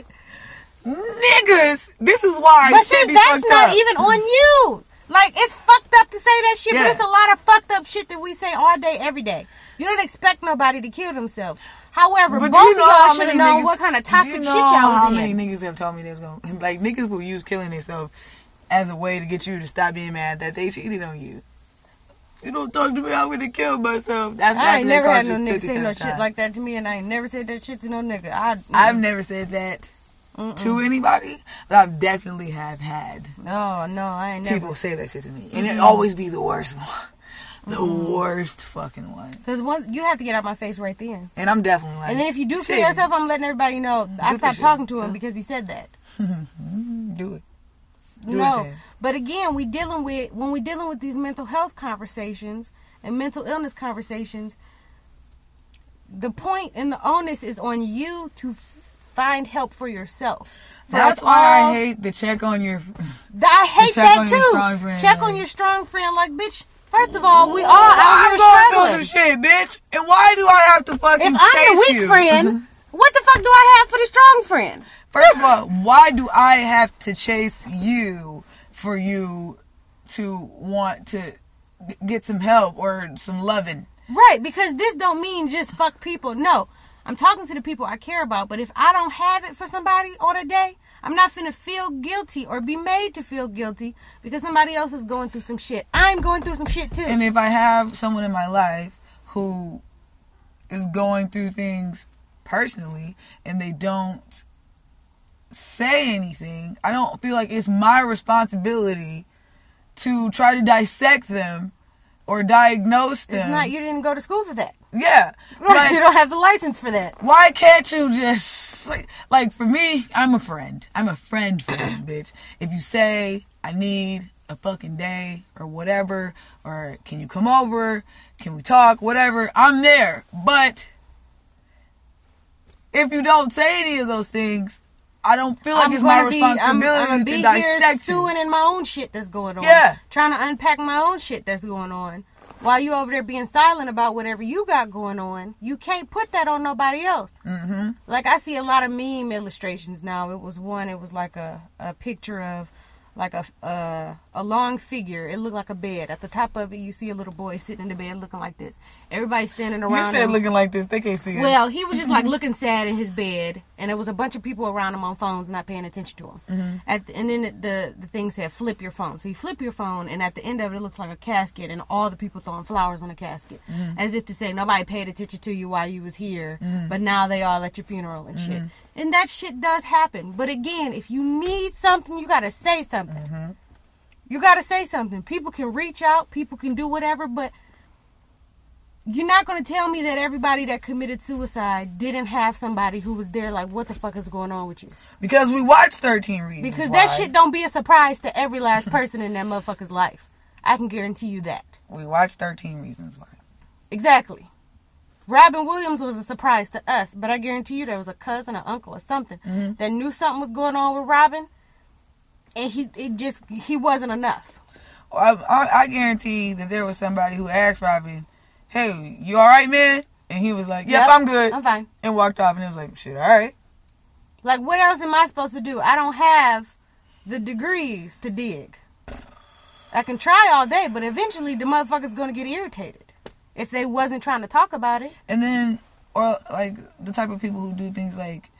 niggas, this is why. But shit see, be that's fucked not up. even on you. Like, it's fucked up to say that shit, Yeah. but it's a lot of fucked up shit that we say all day, every day. You don't expect nobody to kill themselves. However, but both you of know y'all how should have many known niggas- what kind of do toxic you shit know y'all how was many in. niggas have told me they was gonna like niggas will use killing themselves as a way to get you to stop being mad that they cheated on you. You don't talk to me, I'm gonna kill myself. That's, I that's ain't never had no you nigga say no fifty-seven shit times. like that to me, and I ain't never said that shit to no nigga. I, I've never said that Mm-mm. to anybody, but I've definitely have had No, no, I ain't never. people say that shit to me, and it always be the worst one, the mm-hmm. worst fucking one. Because one, you have to get out my face right then. And I'm definitely like, And then if you do shit, kill yourself, I'm letting everybody know I Do stopped the talking shit. to him Yeah. because he said that. do it. Do No, it then. but again, we dealing with when we dealing with these mental health conversations and mental illness conversations. The point and the onus is on you to f- find help for yourself. That's, That's why all- I hate the check on your. I hate check that on your strong too. friend, Check on like- your strong friend, like bitch. First of all, we all I'm out here going through struggling. some shit, bitch. And why do I have to fucking If chase I'm the weak you? friend, what the fuck do I have for the strong friend? First of all, why do I have to chase you for you to want to g- get some help or some loving? Right, because this don't mean just fuck people. No, I'm talking to the people I care about. But if I don't have it for somebody on a day, I'm not finna feel guilty or be made to feel guilty because somebody else is going through some shit. I'm going through some shit too. And if I have someone in my life who is going through things personally and they don't say anything, I don't feel like it's my responsibility to try to dissect them or diagnose them. It's not, you didn't go to school for that. Yeah. Like, you don't have the license for that. Why can't you just, like, like, for me, I'm a friend. I'm a friend friend, bitch. If you say, I need a fucking day or whatever, or can you come over, can we talk, whatever, I'm there. But if you don't say any of those things, I don't feel like I'm it's my gonna be, I'm, responsibility I'm to be here dissect stewing you. in my own shit that's going on. Yeah. Trying to unpack my own shit that's going on. While you over there being silent about whatever you got going on, you can't put that on nobody else. Mm-hmm. Like, I see a lot of meme illustrations now. It was one, it was like a, a picture of like a, a a long figure. It looked like a bed. At the top of it, you see a little boy sitting in the bed looking like this. Everybody's standing around You said him. looking like this, they can't see it. Well, he was just like looking sad in his bed, and there was a bunch of people around him on phones not paying attention to him. Mm-hmm. At the, and then the, the the thing said flip your phone. So you flip your phone, and at the end of it, it looks like a casket, and all the people throwing flowers on the casket, mm-hmm. as if to say nobody paid attention to you while you was here, mm-hmm. but now they all at your funeral and mm-hmm. shit. And that shit does happen. But again, if you need something, you gotta say something. Mm-hmm. You gotta say something. People can reach out, people can do whatever, but you're not going to tell me that everybody that committed suicide didn't have somebody who was there like, what the fuck is going on with you? Because we watched thirteen Reasons Because Why. that shit don't be a surprise to every last person in that motherfucker's life. I can guarantee you that. We watched thirteen Reasons Why. Exactly. Robin Williams was a surprise to us, but I guarantee you there was a cousin or uncle or something mm-hmm. that knew something was going on with Robin, and he it just he wasn't enough. Well, I, I, I guarantee that there was somebody who asked Robin, "Hey, you all right, man?" And he was like, "Yep, yep I'm good. I'm fine." And walked off, and it was like, "Shit, all right." Like, what else am I supposed to do? I don't have the degrees to dig. I can try all day, but eventually the motherfucker's going to get irritated if they wasn't trying to talk about it. And then, or like the type of people who do things like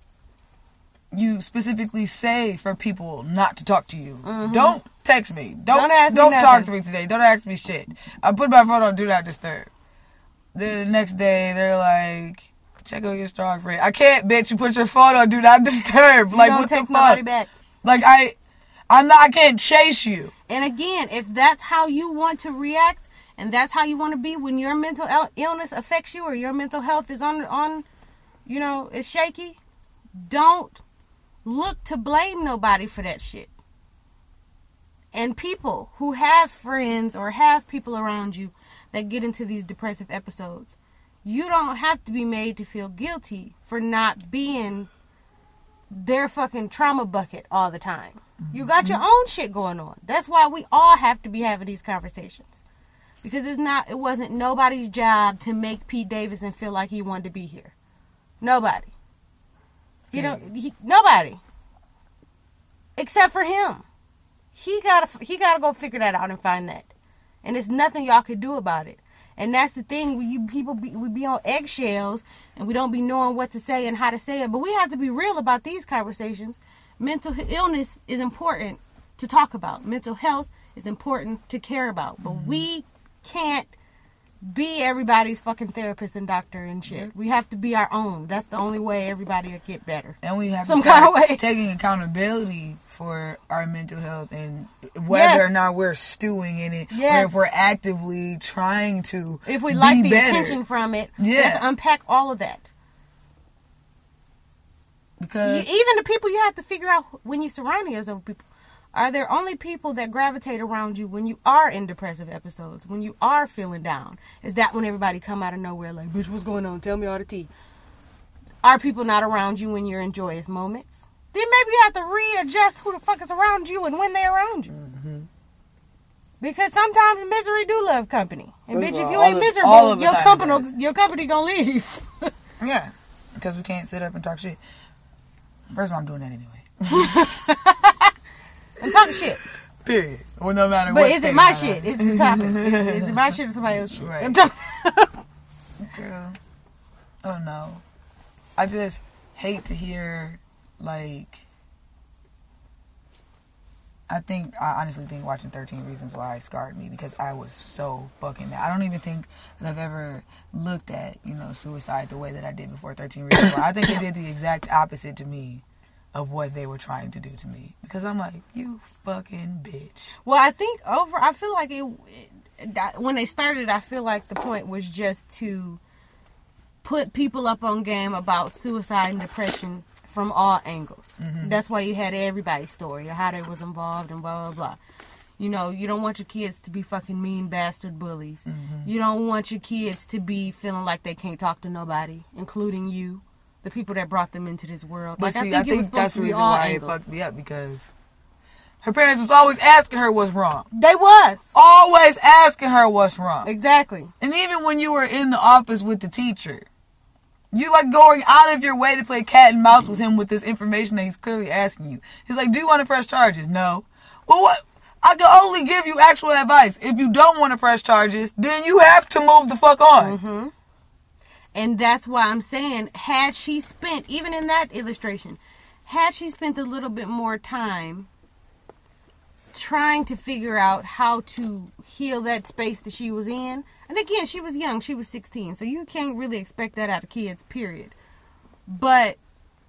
you specifically say for people not to talk to you. Mm-hmm. Don't text me. Don't don't, ask don't me talk to me today. Don't ask me shit. I put my phone on Do Not Disturb. Then the next day they're like, check out your strong friend. I can't, bitch. You put your phone on Do Not Disturb. You like don't what text the fuck? Nobody back. Like I, I'm not. I can't chase you. And again, if that's how you want to react, and that's how you want to be when your mental illness affects you, or your mental health is on on, you know, is shaky, don't look to blame nobody for that shit. And people who have friends or have people around you that get into these depressive episodes, you don't have to be made to feel guilty for not being their fucking trauma bucket all the time. Mm-hmm. You got your own shit going on. That's why we all have to be having these conversations. Because it's not, it wasn't nobody's job to make Pete Davidson feel like he wanted to be here. Nobody. You know, he, nobody. Except for him. He gotta, he gotta go figure that out and find that. And there's nothing y'all could do about it. And that's the thing, we you people be, we be on eggshells and we don't be knowing what to say and how to say it. But we have to be real about these conversations. Mental illness is important to talk about. Mental health is important to care about. But mm-hmm. we can't be everybody's fucking therapist and doctor and shit. We have to be our own. That's the only way everybody will get better. And we have Some to start kind of way. taking accountability for our mental health and whether Yes. or not we're stewing in it, Yes. or if we're actively trying to If we be like the better. attention from it, we Yeah. have to unpack all of that. Because You, even the people, you have to figure out when you're surrounding yourself with people. Are there only people that gravitate around you when you are in depressive episodes, when you are feeling down? Is that when everybody come out of nowhere like, bitch, what's going on? Tell me all the tea. Are people not around you when you're in joyous moments? Then maybe you have to readjust who the fuck is around you and when they're around you. mm-hmm. Because sometimes misery do love company. And Those bitch, if are you all ain't of- miserable, all of the your time company, it your company gonna leave. yeah, because we can't sit up and talk shit. First of all, I'm doing that anyway. I'm talking shit. Period. Well, no matter But what. is state it my I'm shit? at. Is the topic? is, is it my shit or somebody else's shit? Right. I'm talking. Girl, I don't know. I just hate to hear, like, I think, I honestly think watching thirteen Reasons Why scarred me because I was so fucking mad. I don't even think that I've ever looked at, you know, suicide the way that I did before thirteen Reasons Why. I think they did the exact opposite to me of what they were trying to do to me. Because I'm like, you fucking bitch. Well, I think over, I feel like it, it that, when they started, I feel like the point was just to put people up on game about suicide and depression from all angles. Mm-hmm. That's why you had everybody's story of how they was involved and blah, blah, blah. You know, you don't want your kids to be fucking mean bastard bullies. Mm-hmm. You don't want your kids to be feeling like they can't talk to nobody, including you, the people that brought them into this world. But Like, see, I think I it was think supposed that's to the be reason all why angles. it fucked me up because her parents was always asking her what's wrong. They was. Always asking her what's wrong. Exactly. And even when you were in the office with the teacher, you like going out of your way to play cat and mouse with him with this information that he's clearly asking you. He's like, do you want to press charges? No. Well, what? I can only give you actual advice. If you don't want to press charges, then you have to move the fuck on. Mm-hmm. And that's why I'm saying, had she spent, even in that illustration, had she spent a little bit more time trying to figure out how to heal that space that she was in. And again, she was young. She was sixteen. So you can't really expect that out of kids, period. But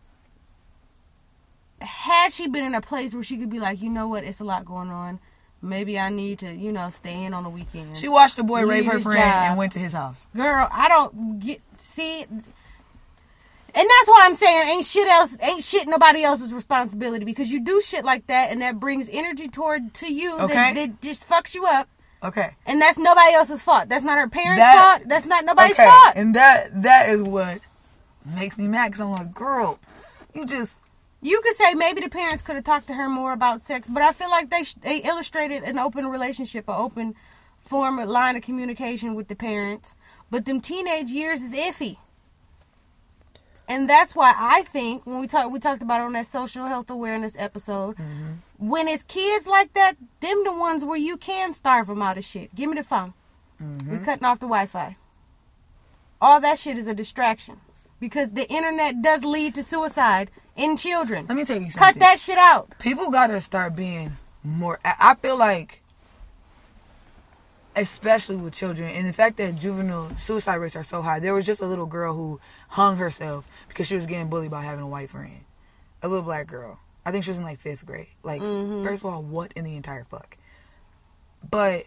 had she been in a place where she could be like, you know what, it's a lot going on. Maybe I need to, you know, stay in on the weekends. She watched the boy Leave rape her his friend job. and went to his house. Girl, I don't get, see... And that's why I'm saying ain't shit else, ain't shit nobody else's responsibility, because you do shit like that and that brings energy toward to you Okay. that, that just fucks you up. Okay. And that's nobody else's fault. That's not her parents' That- fault. That's not nobody's Okay, fault. and that that is what makes me mad, because I'm like, girl, you just... You could say maybe the parents could have talked to her more about sex, but I feel like they sh- they illustrated an open relationship, an open form, a line of communication with the parents. But them teenage years is iffy. And that's why I think when we talk, we talked about it on that social health awareness episode. Mm-hmm. When it's kids like that, them the ones where you can starve them out of shit. Give me the phone. Mm-hmm. We're cutting off the Wi-Fi. All that shit is a distraction because the internet does lead to suicide in children. Let me tell you something. Cut that shit out. People gotta start being more... I I feel like, especially with children, and the fact that juvenile suicide rates are so high. There was just a little girl who hung herself because she was getting bullied by having a white friend. A little black girl. I think she was in like fifth grade. Like, mm-hmm. First of all, what in the entire fuck? But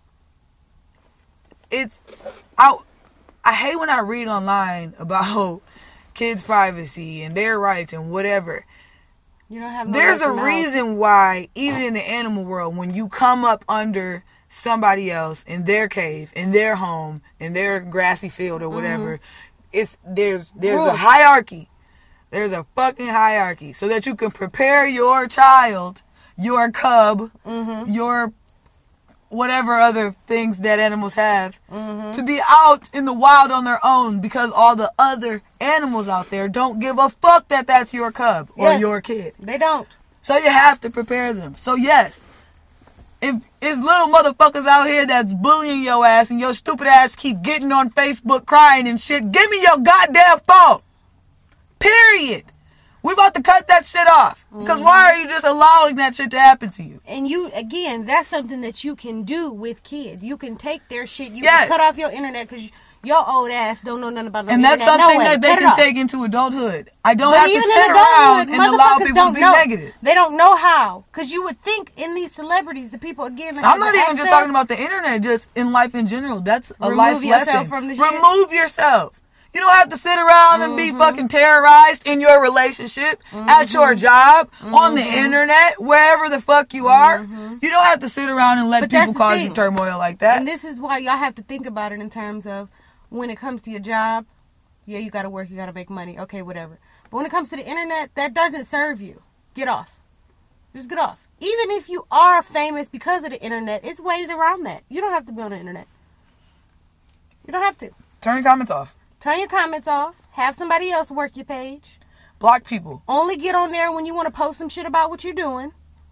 it's... I, I hate when I read online about kids' privacy and their rights and whatever. You don't have no There's right a to know. reason why, even in the animal world, when you come up under somebody else in their cave, in their home, in their grassy field or whatever, mm-hmm. it's there's there's Rules. a hierarchy. There's a fucking hierarchy, so that you can prepare your child, your cub, mm-hmm. your whatever other things that animals have, mm-hmm. to be out in the wild on their own, because all the other animals out there don't give a fuck that that's your cub or Yes. your kid. They don't. So you have to prepare them. So yes, if it's little motherfuckers out here that's bullying your ass and your stupid ass keep getting on Facebook crying and shit, give me your goddamn phone. Period. We about to cut that shit off. Because mm-hmm. why are you just allowing that shit to happen to you? And you, again, that's something that you can do with kids. You can take their shit. You Yes. can cut off your internet because your old ass don't know nothing about no And internet. that's something no way. that they Cut it can off. take into adulthood. I don't But have to even in sit adulthood, around and allow motherfuckers people to don't be know. negative. They don't know how. Because you would think in these celebrities, the people, again, that I'm have not the even just access, talking about the internet, just in life in general. That's a Remove life yourself lesson. from the shit. Remove yourself. You don't have to sit around and be fucking terrorized in your relationship, mm-hmm. at your job, mm-hmm. on the internet, wherever the fuck you are. Mm-hmm. You don't have to sit around and let But that's people the cause thing. you turmoil like that. And this is why y'all have to think about it in terms of when it comes to your job, yeah, you got to work, you got to make money, okay, whatever. But when it comes to the internet, that doesn't serve you. Get off. Just get off. Even if you are famous because of the internet, it's ways around that. You don't have to be on the internet. You don't have to. Turn your comments off. Turn your comments off. Have somebody else work your page. Block people. Only get on there when you want to post some shit about what you're doing.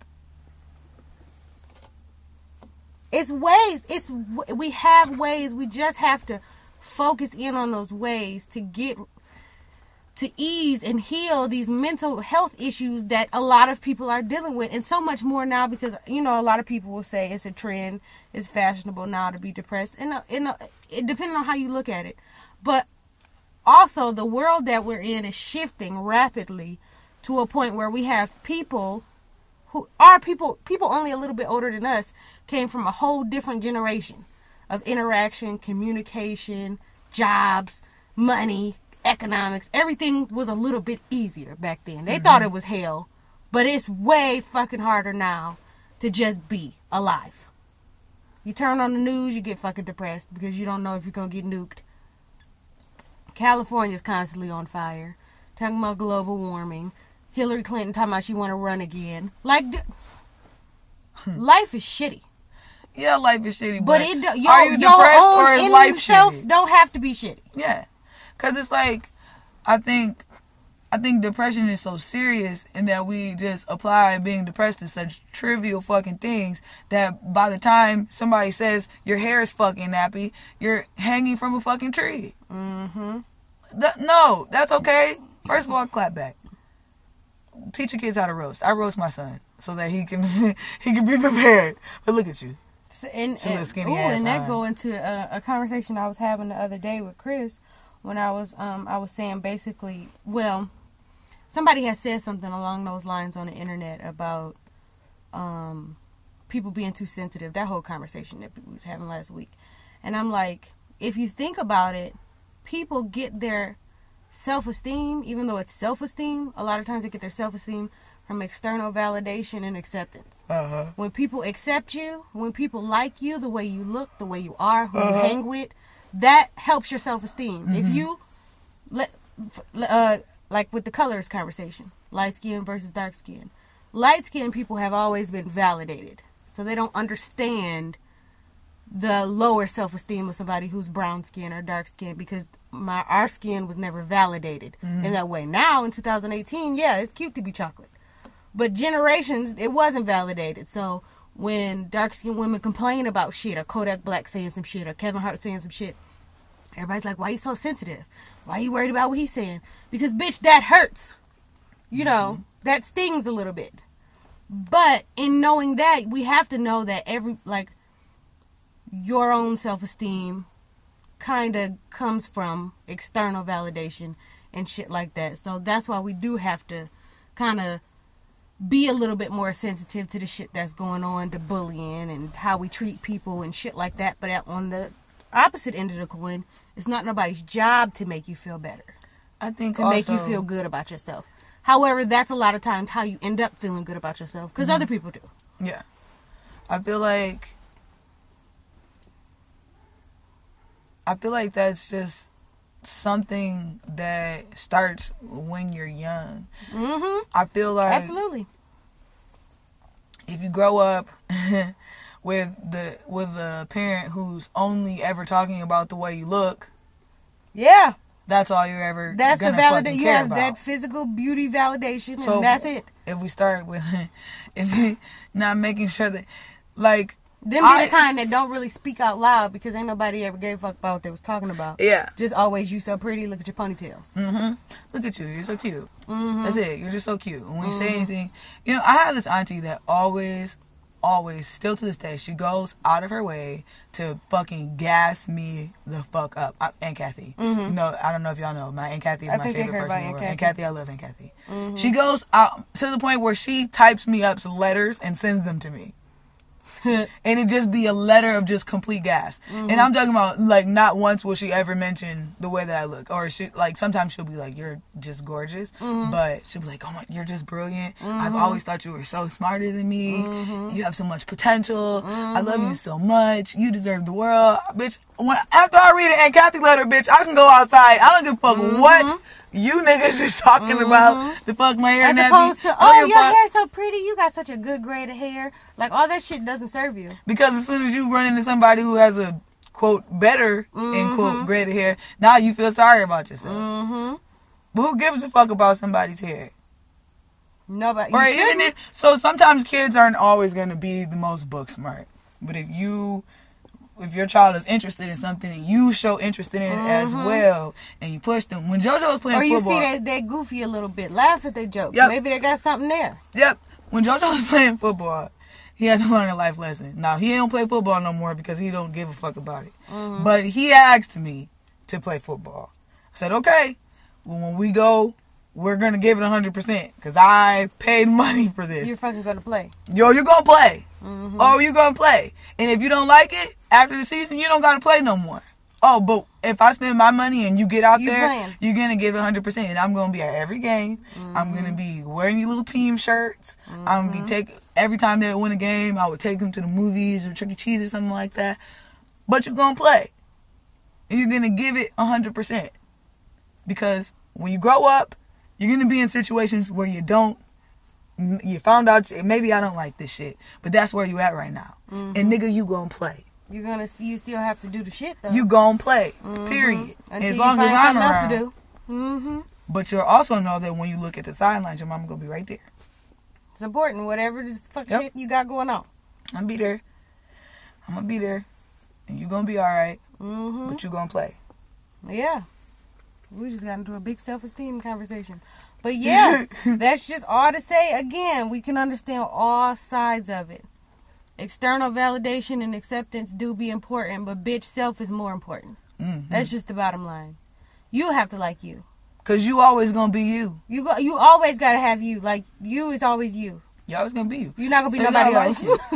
It's ways. It's we have ways. We just have to focus in on those ways to get to ease and heal these mental health issues that a lot of people are dealing with, and so much more now because, you know, a lot of people will say it's a trend, it's fashionable now to be depressed, and uh, and uh, it depending on how you look at it. But also, the world that we're in is shifting rapidly to a point where we have people who are people, people only a little bit older than us, came from a whole different generation of interaction, communication, jobs, money, economics. Everything was a little bit easier back then. They mm-hmm. thought it was hell, but it's way fucking harder now to just be alive. You turn on the news, you get fucking depressed because you don't know if you're going to get nuked. California's constantly on fire. Talking about global warming. Hillary Clinton talking about she want to run again. Like, d- life is shitty. Yeah, life is shitty. But But, it, do- your, are you your depressed own or is inner life self shitty? don't have to be shitty. Yeah, because it's like, I think, I think depression is so serious, in that we just apply being depressed to such trivial fucking things that by the time somebody says your hair is fucking nappy, you're hanging from a fucking tree. Mm-hmm. Th- no, that's okay. First of all, clap back. Teach your kids how to roast. I roast my son so that he can he can be prepared. But look at you. So, and She little and, skinny ooh, ass and that arms. go into a, a conversation I was having the other day with Chris when I was um I was saying basically, well, somebody had said something along those lines on the internet about um people being too sensitive. That whole conversation that we was having last week, and I'm like, if you think about it, people get their self-esteem, even though it's self-esteem, a lot of times they get their self-esteem from external validation and acceptance. Uh-huh. When people accept you, when people like you, the way you look, the way you are, who Uh-huh. you hang with, that helps your self-esteem. Mm-hmm. If you, let, uh, like with the colors conversation, light skin versus dark skin. Light skinned people have always been validated. So they don't understand the lower self-esteem of somebody who's brown skin or dark skin because my our skin was never validated Mm-hmm. in that way. Now in two thousand eighteen, yeah, it's cute to be chocolate. But generations, it wasn't validated. So when dark-skinned women complain about shit, or Kodak Black saying some shit, or Kevin Hart saying some shit, everybody's like, why you so sensitive? Why you worried about what he's saying? Because, bitch, that hurts. You know, mm-hmm. that stings a little bit. But in knowing that, we have to know that every, like, your own self-esteem kind of comes from external validation and shit like that. So that's why we do have to kind of be a little bit more sensitive to the shit that's going on, the bullying and how we treat people and shit like that. But on the opposite end of the coin, it's not nobody's job to make you feel better. I think to also, make you feel good about yourself. However, that's a lot of times how you end up feeling good about yourself because mm-hmm. other people do. Yeah. I feel like I feel like that's just something that starts when you're young. Mm-hmm. I feel like absolutely. If you grow up with the with a parent who's only ever talking about the way you look, yeah, that's all you're ever. That's gonna the validation. You have about. that physical beauty validation, so and that's it. If we start with, if we not making sure that, like. Them be I, the kind that don't really speak out loud because ain't nobody ever gave a fuck about what they was talking about. Yeah. Just always, you so pretty, look at your ponytails. Mm-hmm. Look at you, you're so cute. Mm-hmm. That's it, you're just so cute. And when you mm-hmm. say anything, you know, I have this auntie that always, always, still to this day, she goes out of her way to fucking gas me the fuck up. I, Aunt Kathy. Mm-hmm. You know, I don't know if y'all know, my Aunt Kathy is I my think favorite I heard person about in the world. Aunt Aunt Kathy. Kathy, I love Aunt Kathy. Mm-hmm. She goes out to the point where she types me up letters and sends them to me. And it just be a letter of just complete gas. Mm-hmm. And I'm talking about, like, not once will she ever mention the way that I look. Or, she like, sometimes she'll be like, you're just gorgeous. Mm-hmm. But she'll be like, oh, my, you're just brilliant. Mm-hmm. I've always thought you were so smarter than me. Mm-hmm. You have so much potential. Mm-hmm. I love you so much. You deserve the world. Bitch, when, after I read an Aunt Kathy letter, bitch, I can go outside. I don't give a fuck mm-hmm. what you niggas is talking mm-hmm. about. The fuck my hair As nappy. opposed to, oh, your fuck. hair's so pretty. You got such a good grade of hair. Like, all that shit doesn't serve you. Because as soon as you run into somebody who has a, quote, better, mm-hmm. end quote, grade of hair, now you feel sorry about yourself. Mm-hmm. But who gives a fuck about somebody's hair? Nobody. Or even if, so sometimes kids aren't always going to be the most book smart. But if you... if your child is interested in something and you show interest in it mm-hmm. as well, and you push them. When JoJo was playing football, or you football, see that they goofy a little bit, laugh at their jokes. Yep. Maybe they got something there. Yep. When JoJo was playing football, he had to learn a life lesson. Now he don't play football no more because he don't give a fuck about it. Mm-hmm. But he asked me to play football. I said, okay. Well, when we go, we're gonna give it a hundred percent because I paid money for this. You're fucking gonna play. Yo, you're gonna play. Mm-hmm. Oh, you're gonna play. And if you don't like it after the season, you don't gotta play no more. Oh, but if I spend my money and you get out you there, playing. You're gonna give it a hundred percent. And I'm gonna be at every game. Mm-hmm. I'm gonna be wearing your little team shirts. Mm-hmm. I'm gonna be take every time they win a game. I would take them to the movies or Chuck E. Cheese or something like that. But you're gonna play. And you're gonna give it a hundred percent because when you grow up, you're going to be in situations where you don't, you found out, maybe I don't like this shit, but that's where you at right now. Mm-hmm. And nigga, you going to play. You're going to, you still have to do the shit though. You going to play, mm-hmm. period. Until as you long find as I'm something around. else to do. Mm-hmm. But you'll also know that when you look at the sidelines, your mama going to be right there. It's important, whatever the fuck yep. shit you got going on. I'm going to be there. I'm going to be there. And you going to be alright. Mm-hmm. But you going to play. Yeah. We just got into a big self-esteem conversation. But yeah, that's just all to say. Again, we can understand all sides of it. External validation and acceptance do be important, but bitch, self is more important. Mm-hmm. That's just the bottom line. You have to like you. Because you always going to be you. You go, you always got to have you. Like, you is always you. You always going to be you. You're not going to be so nobody else. Like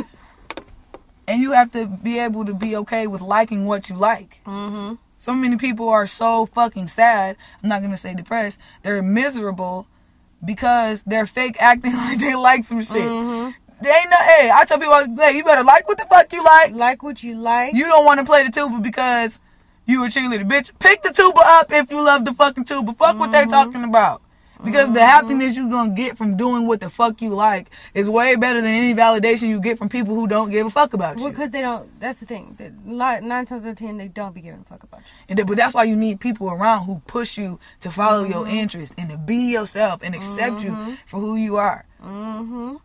and you have to be able to be okay with liking what you like. Mm-hmm. So many people are so fucking sad. I'm not going to say depressed. They're miserable because they're fake acting like they like some shit. Mm-hmm. They ain't no, hey, I tell people, hey, you better like what the fuck you like. Like what you like. You don't want to play the tuba because you a cheerleader. Bitch, pick the tuba up if you love the fucking tuba. Fuck mm-hmm. what they talking about. Because mm-hmm. the happiness you gonna get from doing what the fuck you like is way better than any validation you get from people who don't give a fuck about well, you. Because they don't, that's the thing. That nine times out of ten, they don't be giving a fuck about you. And but that's why you need people around who push you to follow mm-hmm. your interests and to be yourself and accept mm-hmm. you for who you are. Mm-hmm.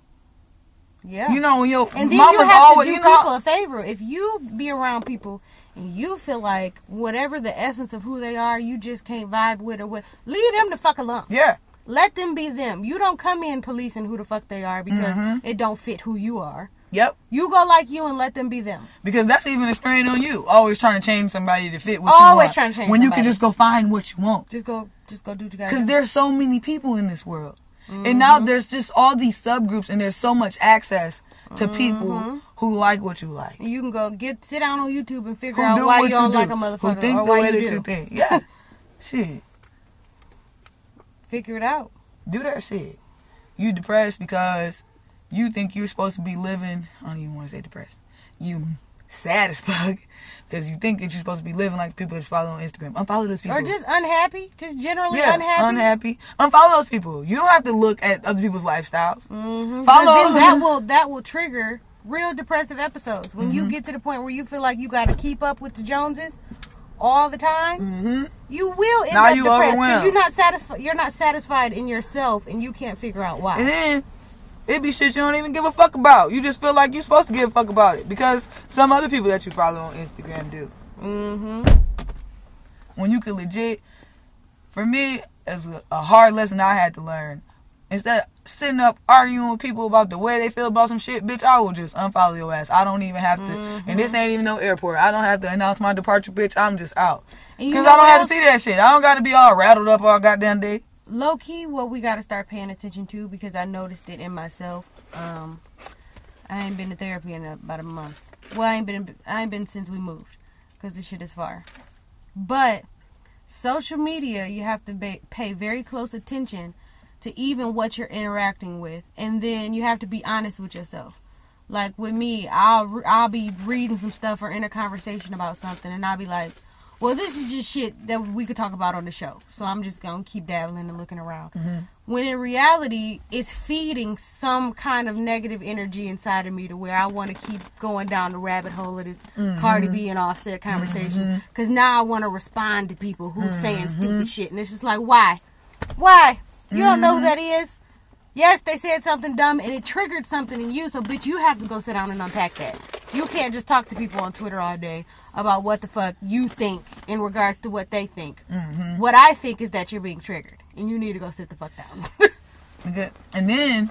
Yeah. You know, when your and then mama's you have always, to do you know, people a favor. If you be around people and you feel like whatever the essence of who they are, you just can't vibe with or what, leave them the fuck alone. Yeah. Let them be them. You don't come in policing who the fuck they are because mm-hmm. it don't fit who you are. Yep. You go like you and let them be them. Because that's even a strain on you. Always trying to change somebody to fit what Always you want. Always trying to change when somebody. you can just go find what you want. Just go, just go do what you gotta do. Because there's so many people in this world. Mm-hmm. And now there's just all these subgroups and there's so much access to mm-hmm. people who like what you like. You can go get sit down on YouTube and figure who out do why what you don't you do. like a motherfucker who think or the why way you that do. you think. Yeah. Shit. Figure it out. Do that shit. You depressed because you think you're supposed to be living, I don't even want to say depressed. You sad as fuck because you think that you're supposed to be living like people that follow on Instagram. Unfollow those people. Or just unhappy. Just generally yeah, unhappy. unhappy. Unfollow those people. You don't have to look at other people's lifestyles. Mm-hmm. Follow then that will that will trigger real depressive episodes. When mm-hmm. you get to the point where you feel like you got to keep up with the Joneses all the time, mm-hmm. you will end now up you depressed because overwhelmed. you're not satisfied. You're not satisfied in yourself, and you can't figure out why. And then it be shit you don't even give a fuck about. You just feel like you're supposed to give a fuck about it because some other people that you follow on Instagram do. Mm-hmm. When you could legit, for me, as a, a hard lesson I had to learn, instead of sitting up arguing with people about the way they feel about some shit, bitch, I will just unfollow your ass. I don't even have to, mm-hmm. and this ain't even no airport. I don't have to announce my departure, bitch. I'm just out. Because I don't have to see that shit. I don't got to be all rattled up all goddamn day. Low key, what we got to start paying attention to, because I noticed it in myself. Um, I ain't been to therapy in about a month. Well, I ain't been. I ain't been since we moved, because this shit is far. But social media, you have to be, pay very close attention to even what you're interacting with, and then you have to be honest with yourself. Like with me, I'll I'll be reading some stuff or in a conversation about something, and I'll be like, well, this is just shit that we could talk about on the show. So I'm just going to keep dabbling and looking around. Mm-hmm. When in reality, it's feeding some kind of negative energy inside of me to where I want to keep going down the rabbit hole of this mm-hmm. Cardi B and Offset conversation. Because mm-hmm. now I want to respond to people who's mm-hmm. saying stupid shit. And it's just like, why? Why? You mm-hmm. don't know who that is? Yes, they said something dumb and it triggered something in you, so bitch, you have to go sit down and unpack that. You can't just talk to people on Twitter all day about what the fuck you think in regards to what they think. Mm-hmm. What I think is that you're being triggered, and you need to go sit the fuck down. Okay. And then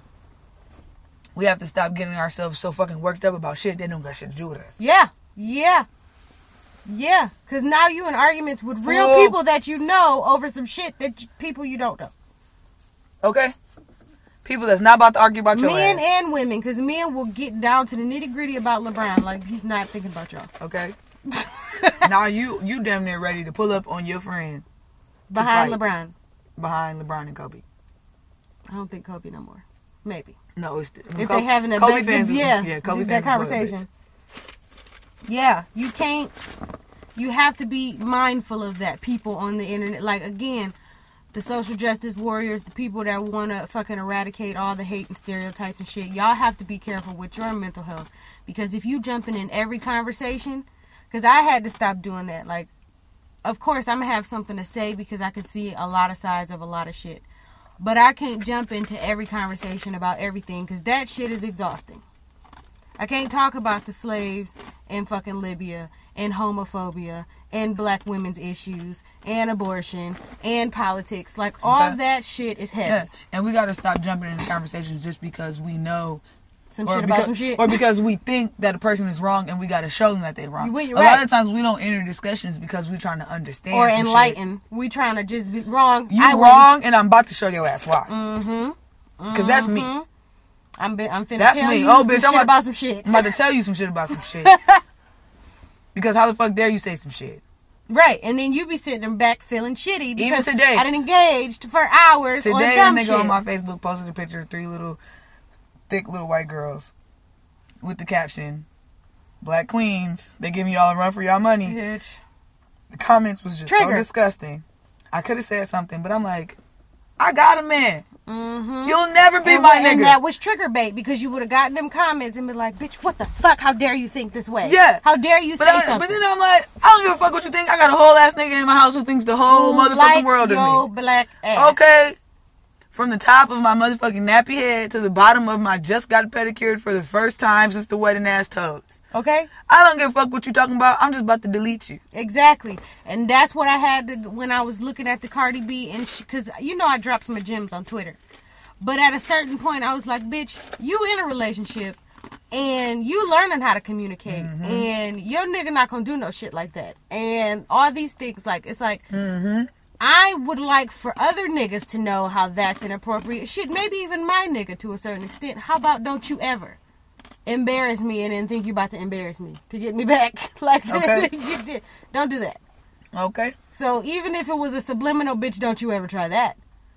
we have to stop getting ourselves so fucking worked up about shit that don't got shit to do with us. Yeah, yeah, yeah. Because now you in arguments with real oh. people that you know over some shit that you, people you don't know. Okay. People that's not about to argue about your men ass. and women, because men will get down to the nitty gritty about LeBron, like he's not thinking about y'all. Okay. Now you you damn near ready to pull up on your friend behind LeBron. Behind LeBron and Kobe. I don't think Kobe no more. Maybe. No, it's the, if Kobe, they having a Kobe big, fans. Yeah, yeah, Kobe that fans conversation. Yeah, you can't. You have to be mindful of that. People on the internet, like again. The social justice warriors, the people that want to fucking eradicate all the hate and stereotypes and shit, y'all have to be careful with your mental health. Because if you jumping in every conversation, because I had to stop doing that. Like, of course, I'm going to have something to say because I can see a lot of sides of a lot of shit. But I can't jump into every conversation about everything because that shit is exhausting. I can't talk about the slaves in fucking Libya and homophobia and black women's issues and abortion and politics. Like, all okay. that shit is heavy. Yeah. And we got to stop jumping into conversations just because we know some shit about because, some shit. Or because we think that a person is wrong and we got to show them that they're wrong. You're a right. lot of times we don't enter discussions because we're trying to understand or some enlighten. Shit. We trying to just be wrong. You I wrong win. and I'm about to show your ass why. Mm-hmm. Because mm-hmm. that's me. I'm, be, I'm finna that's tell me. you oh, some bitch, shit I'm about, about some shit. I'm about to tell you some shit about some shit. Because how the fuck dare you say some shit? Right, and then you be sitting back feeling shitty because Even today, I done engaged for hours today, on a dumb nigga shit. on my Facebook posted a picture of three little, thick little white girls with the caption, "Black queens, they giving y'all a run for y'all money." Bitch. The comments was just Trigger. so disgusting. I could have said something, but I'm like, I got a man. Mm-hmm. You'll never be and, my and nigga. that was trigger bait because you would have gotten them comments and been like, bitch, what the fuck? How dare you think this way? Yeah. How dare you but, say I, something? but then I'm like, I don't give a fuck what you think. I got a whole ass nigga in my house who thinks the whole Who motherfucking likes world of your me. black ass. Okay. From the top of my motherfucking nappy head to the bottom of my just got pedicured for the first time since the wedding ass toes. Okay? I don't give a fuck what you talking about. I'm just about to delete you. Exactly. And that's what I had to, when I was looking at the Cardi B, and because, you know, I dropped some gems on Twitter. But at a certain point, I was like, bitch, you in a relationship, and you learning how to communicate, Mm-hmm. and your nigga not gonna do no shit like that. And all these things, like, it's like, Mm-hmm. I would like for other niggas to know how that's inappropriate. Shit, maybe even my nigga to a certain extent. How about don't you ever embarrass me and then think you about to embarrass me to get me back? Like, Okay. you did. Don't do that. Okay. So even if it was a subliminal, bitch, don't you ever try that.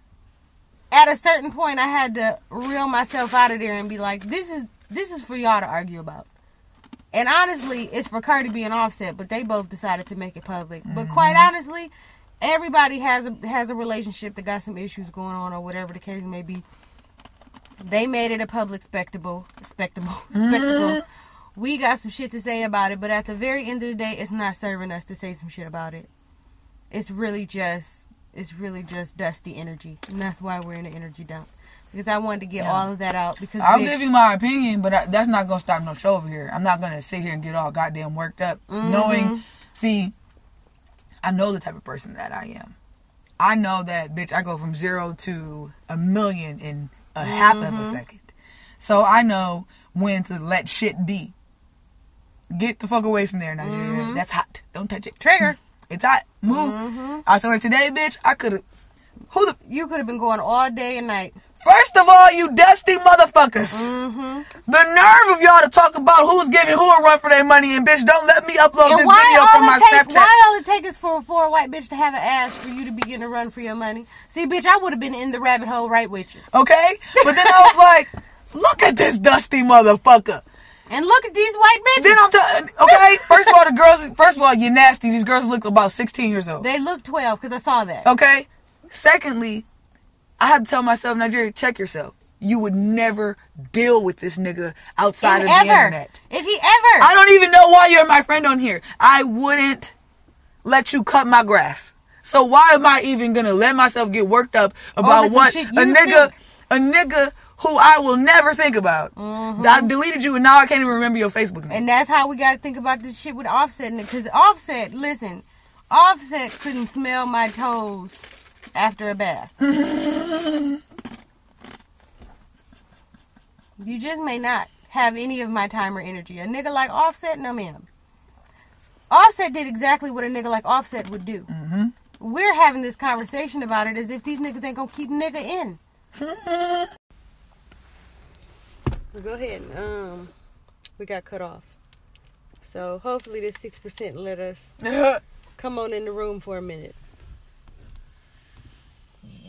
At a certain point, I had to reel myself out of there and be like, this is this is for y'all to argue about. And honestly, it's for Cardi B and Offset, but they both decided to make it public. Mm-hmm. But quite honestly, everybody has a has a relationship that got some issues going on or whatever the case may be. They made it a public spectacle. Spectacle. Mm-hmm. Spectacle. We got some shit to say about it, but at the very end of the day, it's not serving us to say some shit about it. It's really just, it's really just dusty energy. And that's why we're in an energy dump. Because I wanted to get Yeah. all of that out. Because I'll bitch, give you my opinion, but I, that's not going to stop no show over here. I'm not going to sit here and get all goddamn worked up. Mm-hmm. Knowing, see, I know the type of person that I am. I know that, bitch, I go from zero to a million in a mm-hmm. half of a second. So I know when to let shit be. Get the fuck away from there, Nigeria. Mm-hmm. That's hot. Don't touch it. Trigger. It's hot. Move. Mm-hmm. I swear today, bitch, I could have. Who the? You could have been going all day and night. First of all, you dusty motherfuckers. Mm-hmm. The nerve of y'all to talk about who's giving who a run for their money, and bitch, don't let me upload and this why video all from it my take, Snapchat. Why all it take is for, for a white bitch to have an ass for you to be getting a run for your money? See, bitch, I would have been in the rabbit hole right with you. Okay? But then I was like, look at this dusty motherfucker. And look at these white bitches. Then I'm telling, okay? First of all, the girls, first of all, you're nasty. These girls look about sixteen years old. They look twelve because I saw that. Okay? Secondly, I had to tell myself, Nigeria, check yourself. You would never deal with this nigga outside if of ever. the internet. If he ever. I don't even know why you're my friend on here. I wouldn't let you cut my grass. So why am I even gonna let myself get worked up about Over what some a shit you nigga, think. a nigga who I will never think about? Mm-hmm. I deleted you and now I can't even remember your Facebook name. And that's how we got to think about this shit with Offset. Because Offset, listen, Offset couldn't smell my toes after a bath. You just may not have any of my time or energy. A nigga like Offset, no ma'am. Offset did exactly what a nigga like Offset would do. Mm-hmm. We're having this conversation about it as if these niggas ain't gonna keep nigga in. Go ahead. Um, we got cut off. So hopefully this six percent let us come on in the room for a minute. Yeah.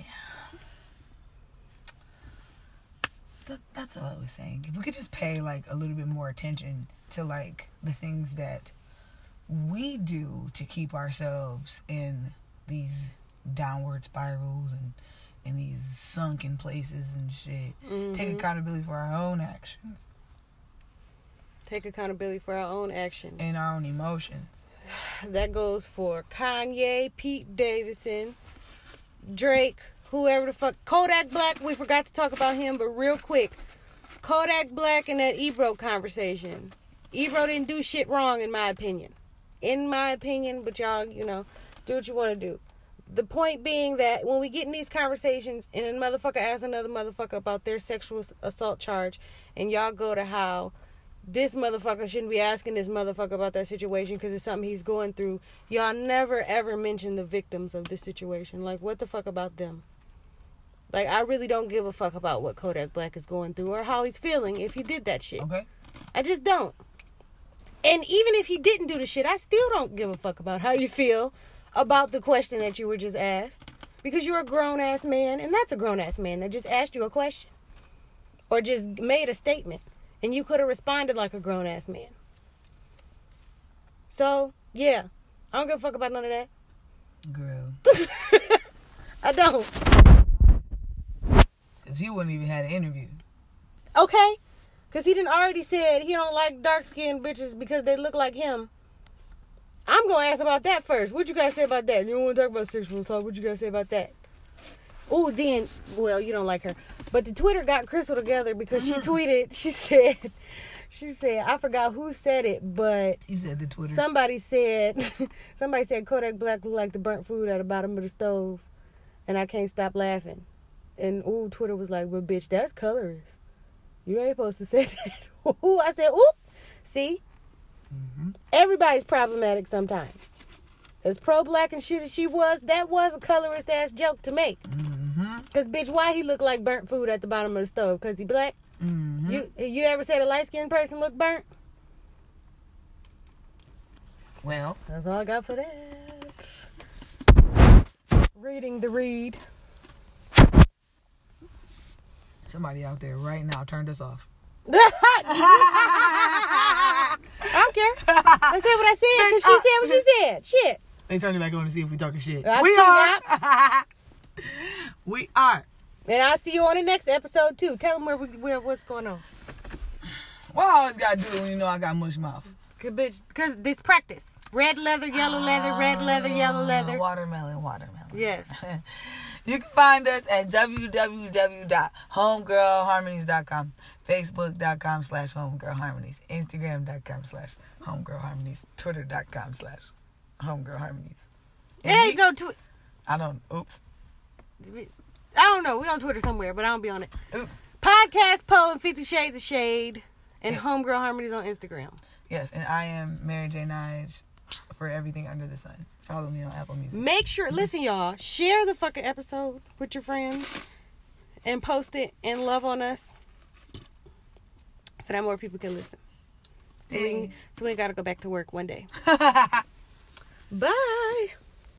That, that's all I was saying. If we could just pay like a little bit more attention to like the things that we do to keep ourselves in these downward spirals and in these sunken places and shit. Mm-hmm. Take accountability for our own actions. Take accountability for our own actions. And our own emotions. That goes for Kanye, Pete Davidson, Drake, whoever the fuck. Kodak Black, we forgot to talk about him, but real quick. Kodak Black and that Ebro conversation. Ebro didn't do shit wrong in my opinion. In my opinion, but y'all, you know, do what you want to do. The point being that when we get in these conversations and a motherfucker asks another motherfucker about their sexual assault charge and y'all go to how this motherfucker shouldn't be asking this motherfucker about that situation because it's something he's going through, y'all never ever mention the victims of this situation. Like, what the fuck about them? Like, I really don't give a fuck about what Kodak Black is going through or how he's feeling if he did that shit. Okay. I just don't. And even if he didn't do the shit, I still don't give a fuck about how you feel about the question that you were just asked. Because you're a grown-ass man, and that's a grown-ass man that just asked you a question. Or just made a statement. And you could have responded like a grown-ass man. So, yeah. I don't give a fuck about none of that. Girl. I don't. Because he wouldn't even had an interview. Okay. Because he done already said he don't like dark-skinned bitches because they look like him. I'm going to ask about that first. What you guys say about that? You don't want to talk about sexual assault. What you guys say about that? Oh, then, well, you don't like her. But the Twitter got Crystal together because she tweeted, she said, she said, I forgot who said it, but You said the Twitter. somebody said, somebody said Kodak Black looked like the burnt food at the bottom of the stove. And I can't stop laughing. And, ooh, Twitter was like, well, bitch, that's colorist. You ain't supposed to say that. Ooh, I said, oop, see? Mm-hmm. Everybody's problematic sometimes. As pro-black and shit as she was, that was a colorist-ass joke to make. Mm-hmm. Because, bitch, why he look like burnt food at the bottom of the stove? Because he black? Mm-hmm. You you ever said a light-skinned person look burnt? Well, That's all I got for that. Reading the read. somebody out there right now turned us off. I don't care. I said what I said because she said what she said. Shit. They turned it back on to see if we talking shit. I we see are. We are. And I'll see you on the next episode too. Tell them where we where what's going on. Well, I always gotta do it when you know I got mush mouth. Cause bitch, cause this practice. Red leather, yellow leather, red leather, yellow leather. Watermelon, watermelon. Yes. You can find us at w w w dot homegirl harmonies dot com, facebook dot com slash homegirl harmonies, instagram dot com slash homegirl harmonies, twitter dot com slash homegirl harmonies. It ain't no Twitter. I don't. Oops. I don't know. We on Twitter somewhere, but I don't be on it. Oops. Podcast Poe and Fifty Shades of Shade and Homegirl Harmonies on Instagram. Yes, and I am Mary J. Nige for everything under the sun. Follow me on Apple Music. Make sure, listen, y'all, share the fucking episode with your friends and post it and love on us so that more people can listen. So, we, so we ain't got to go back to work one day. Bye.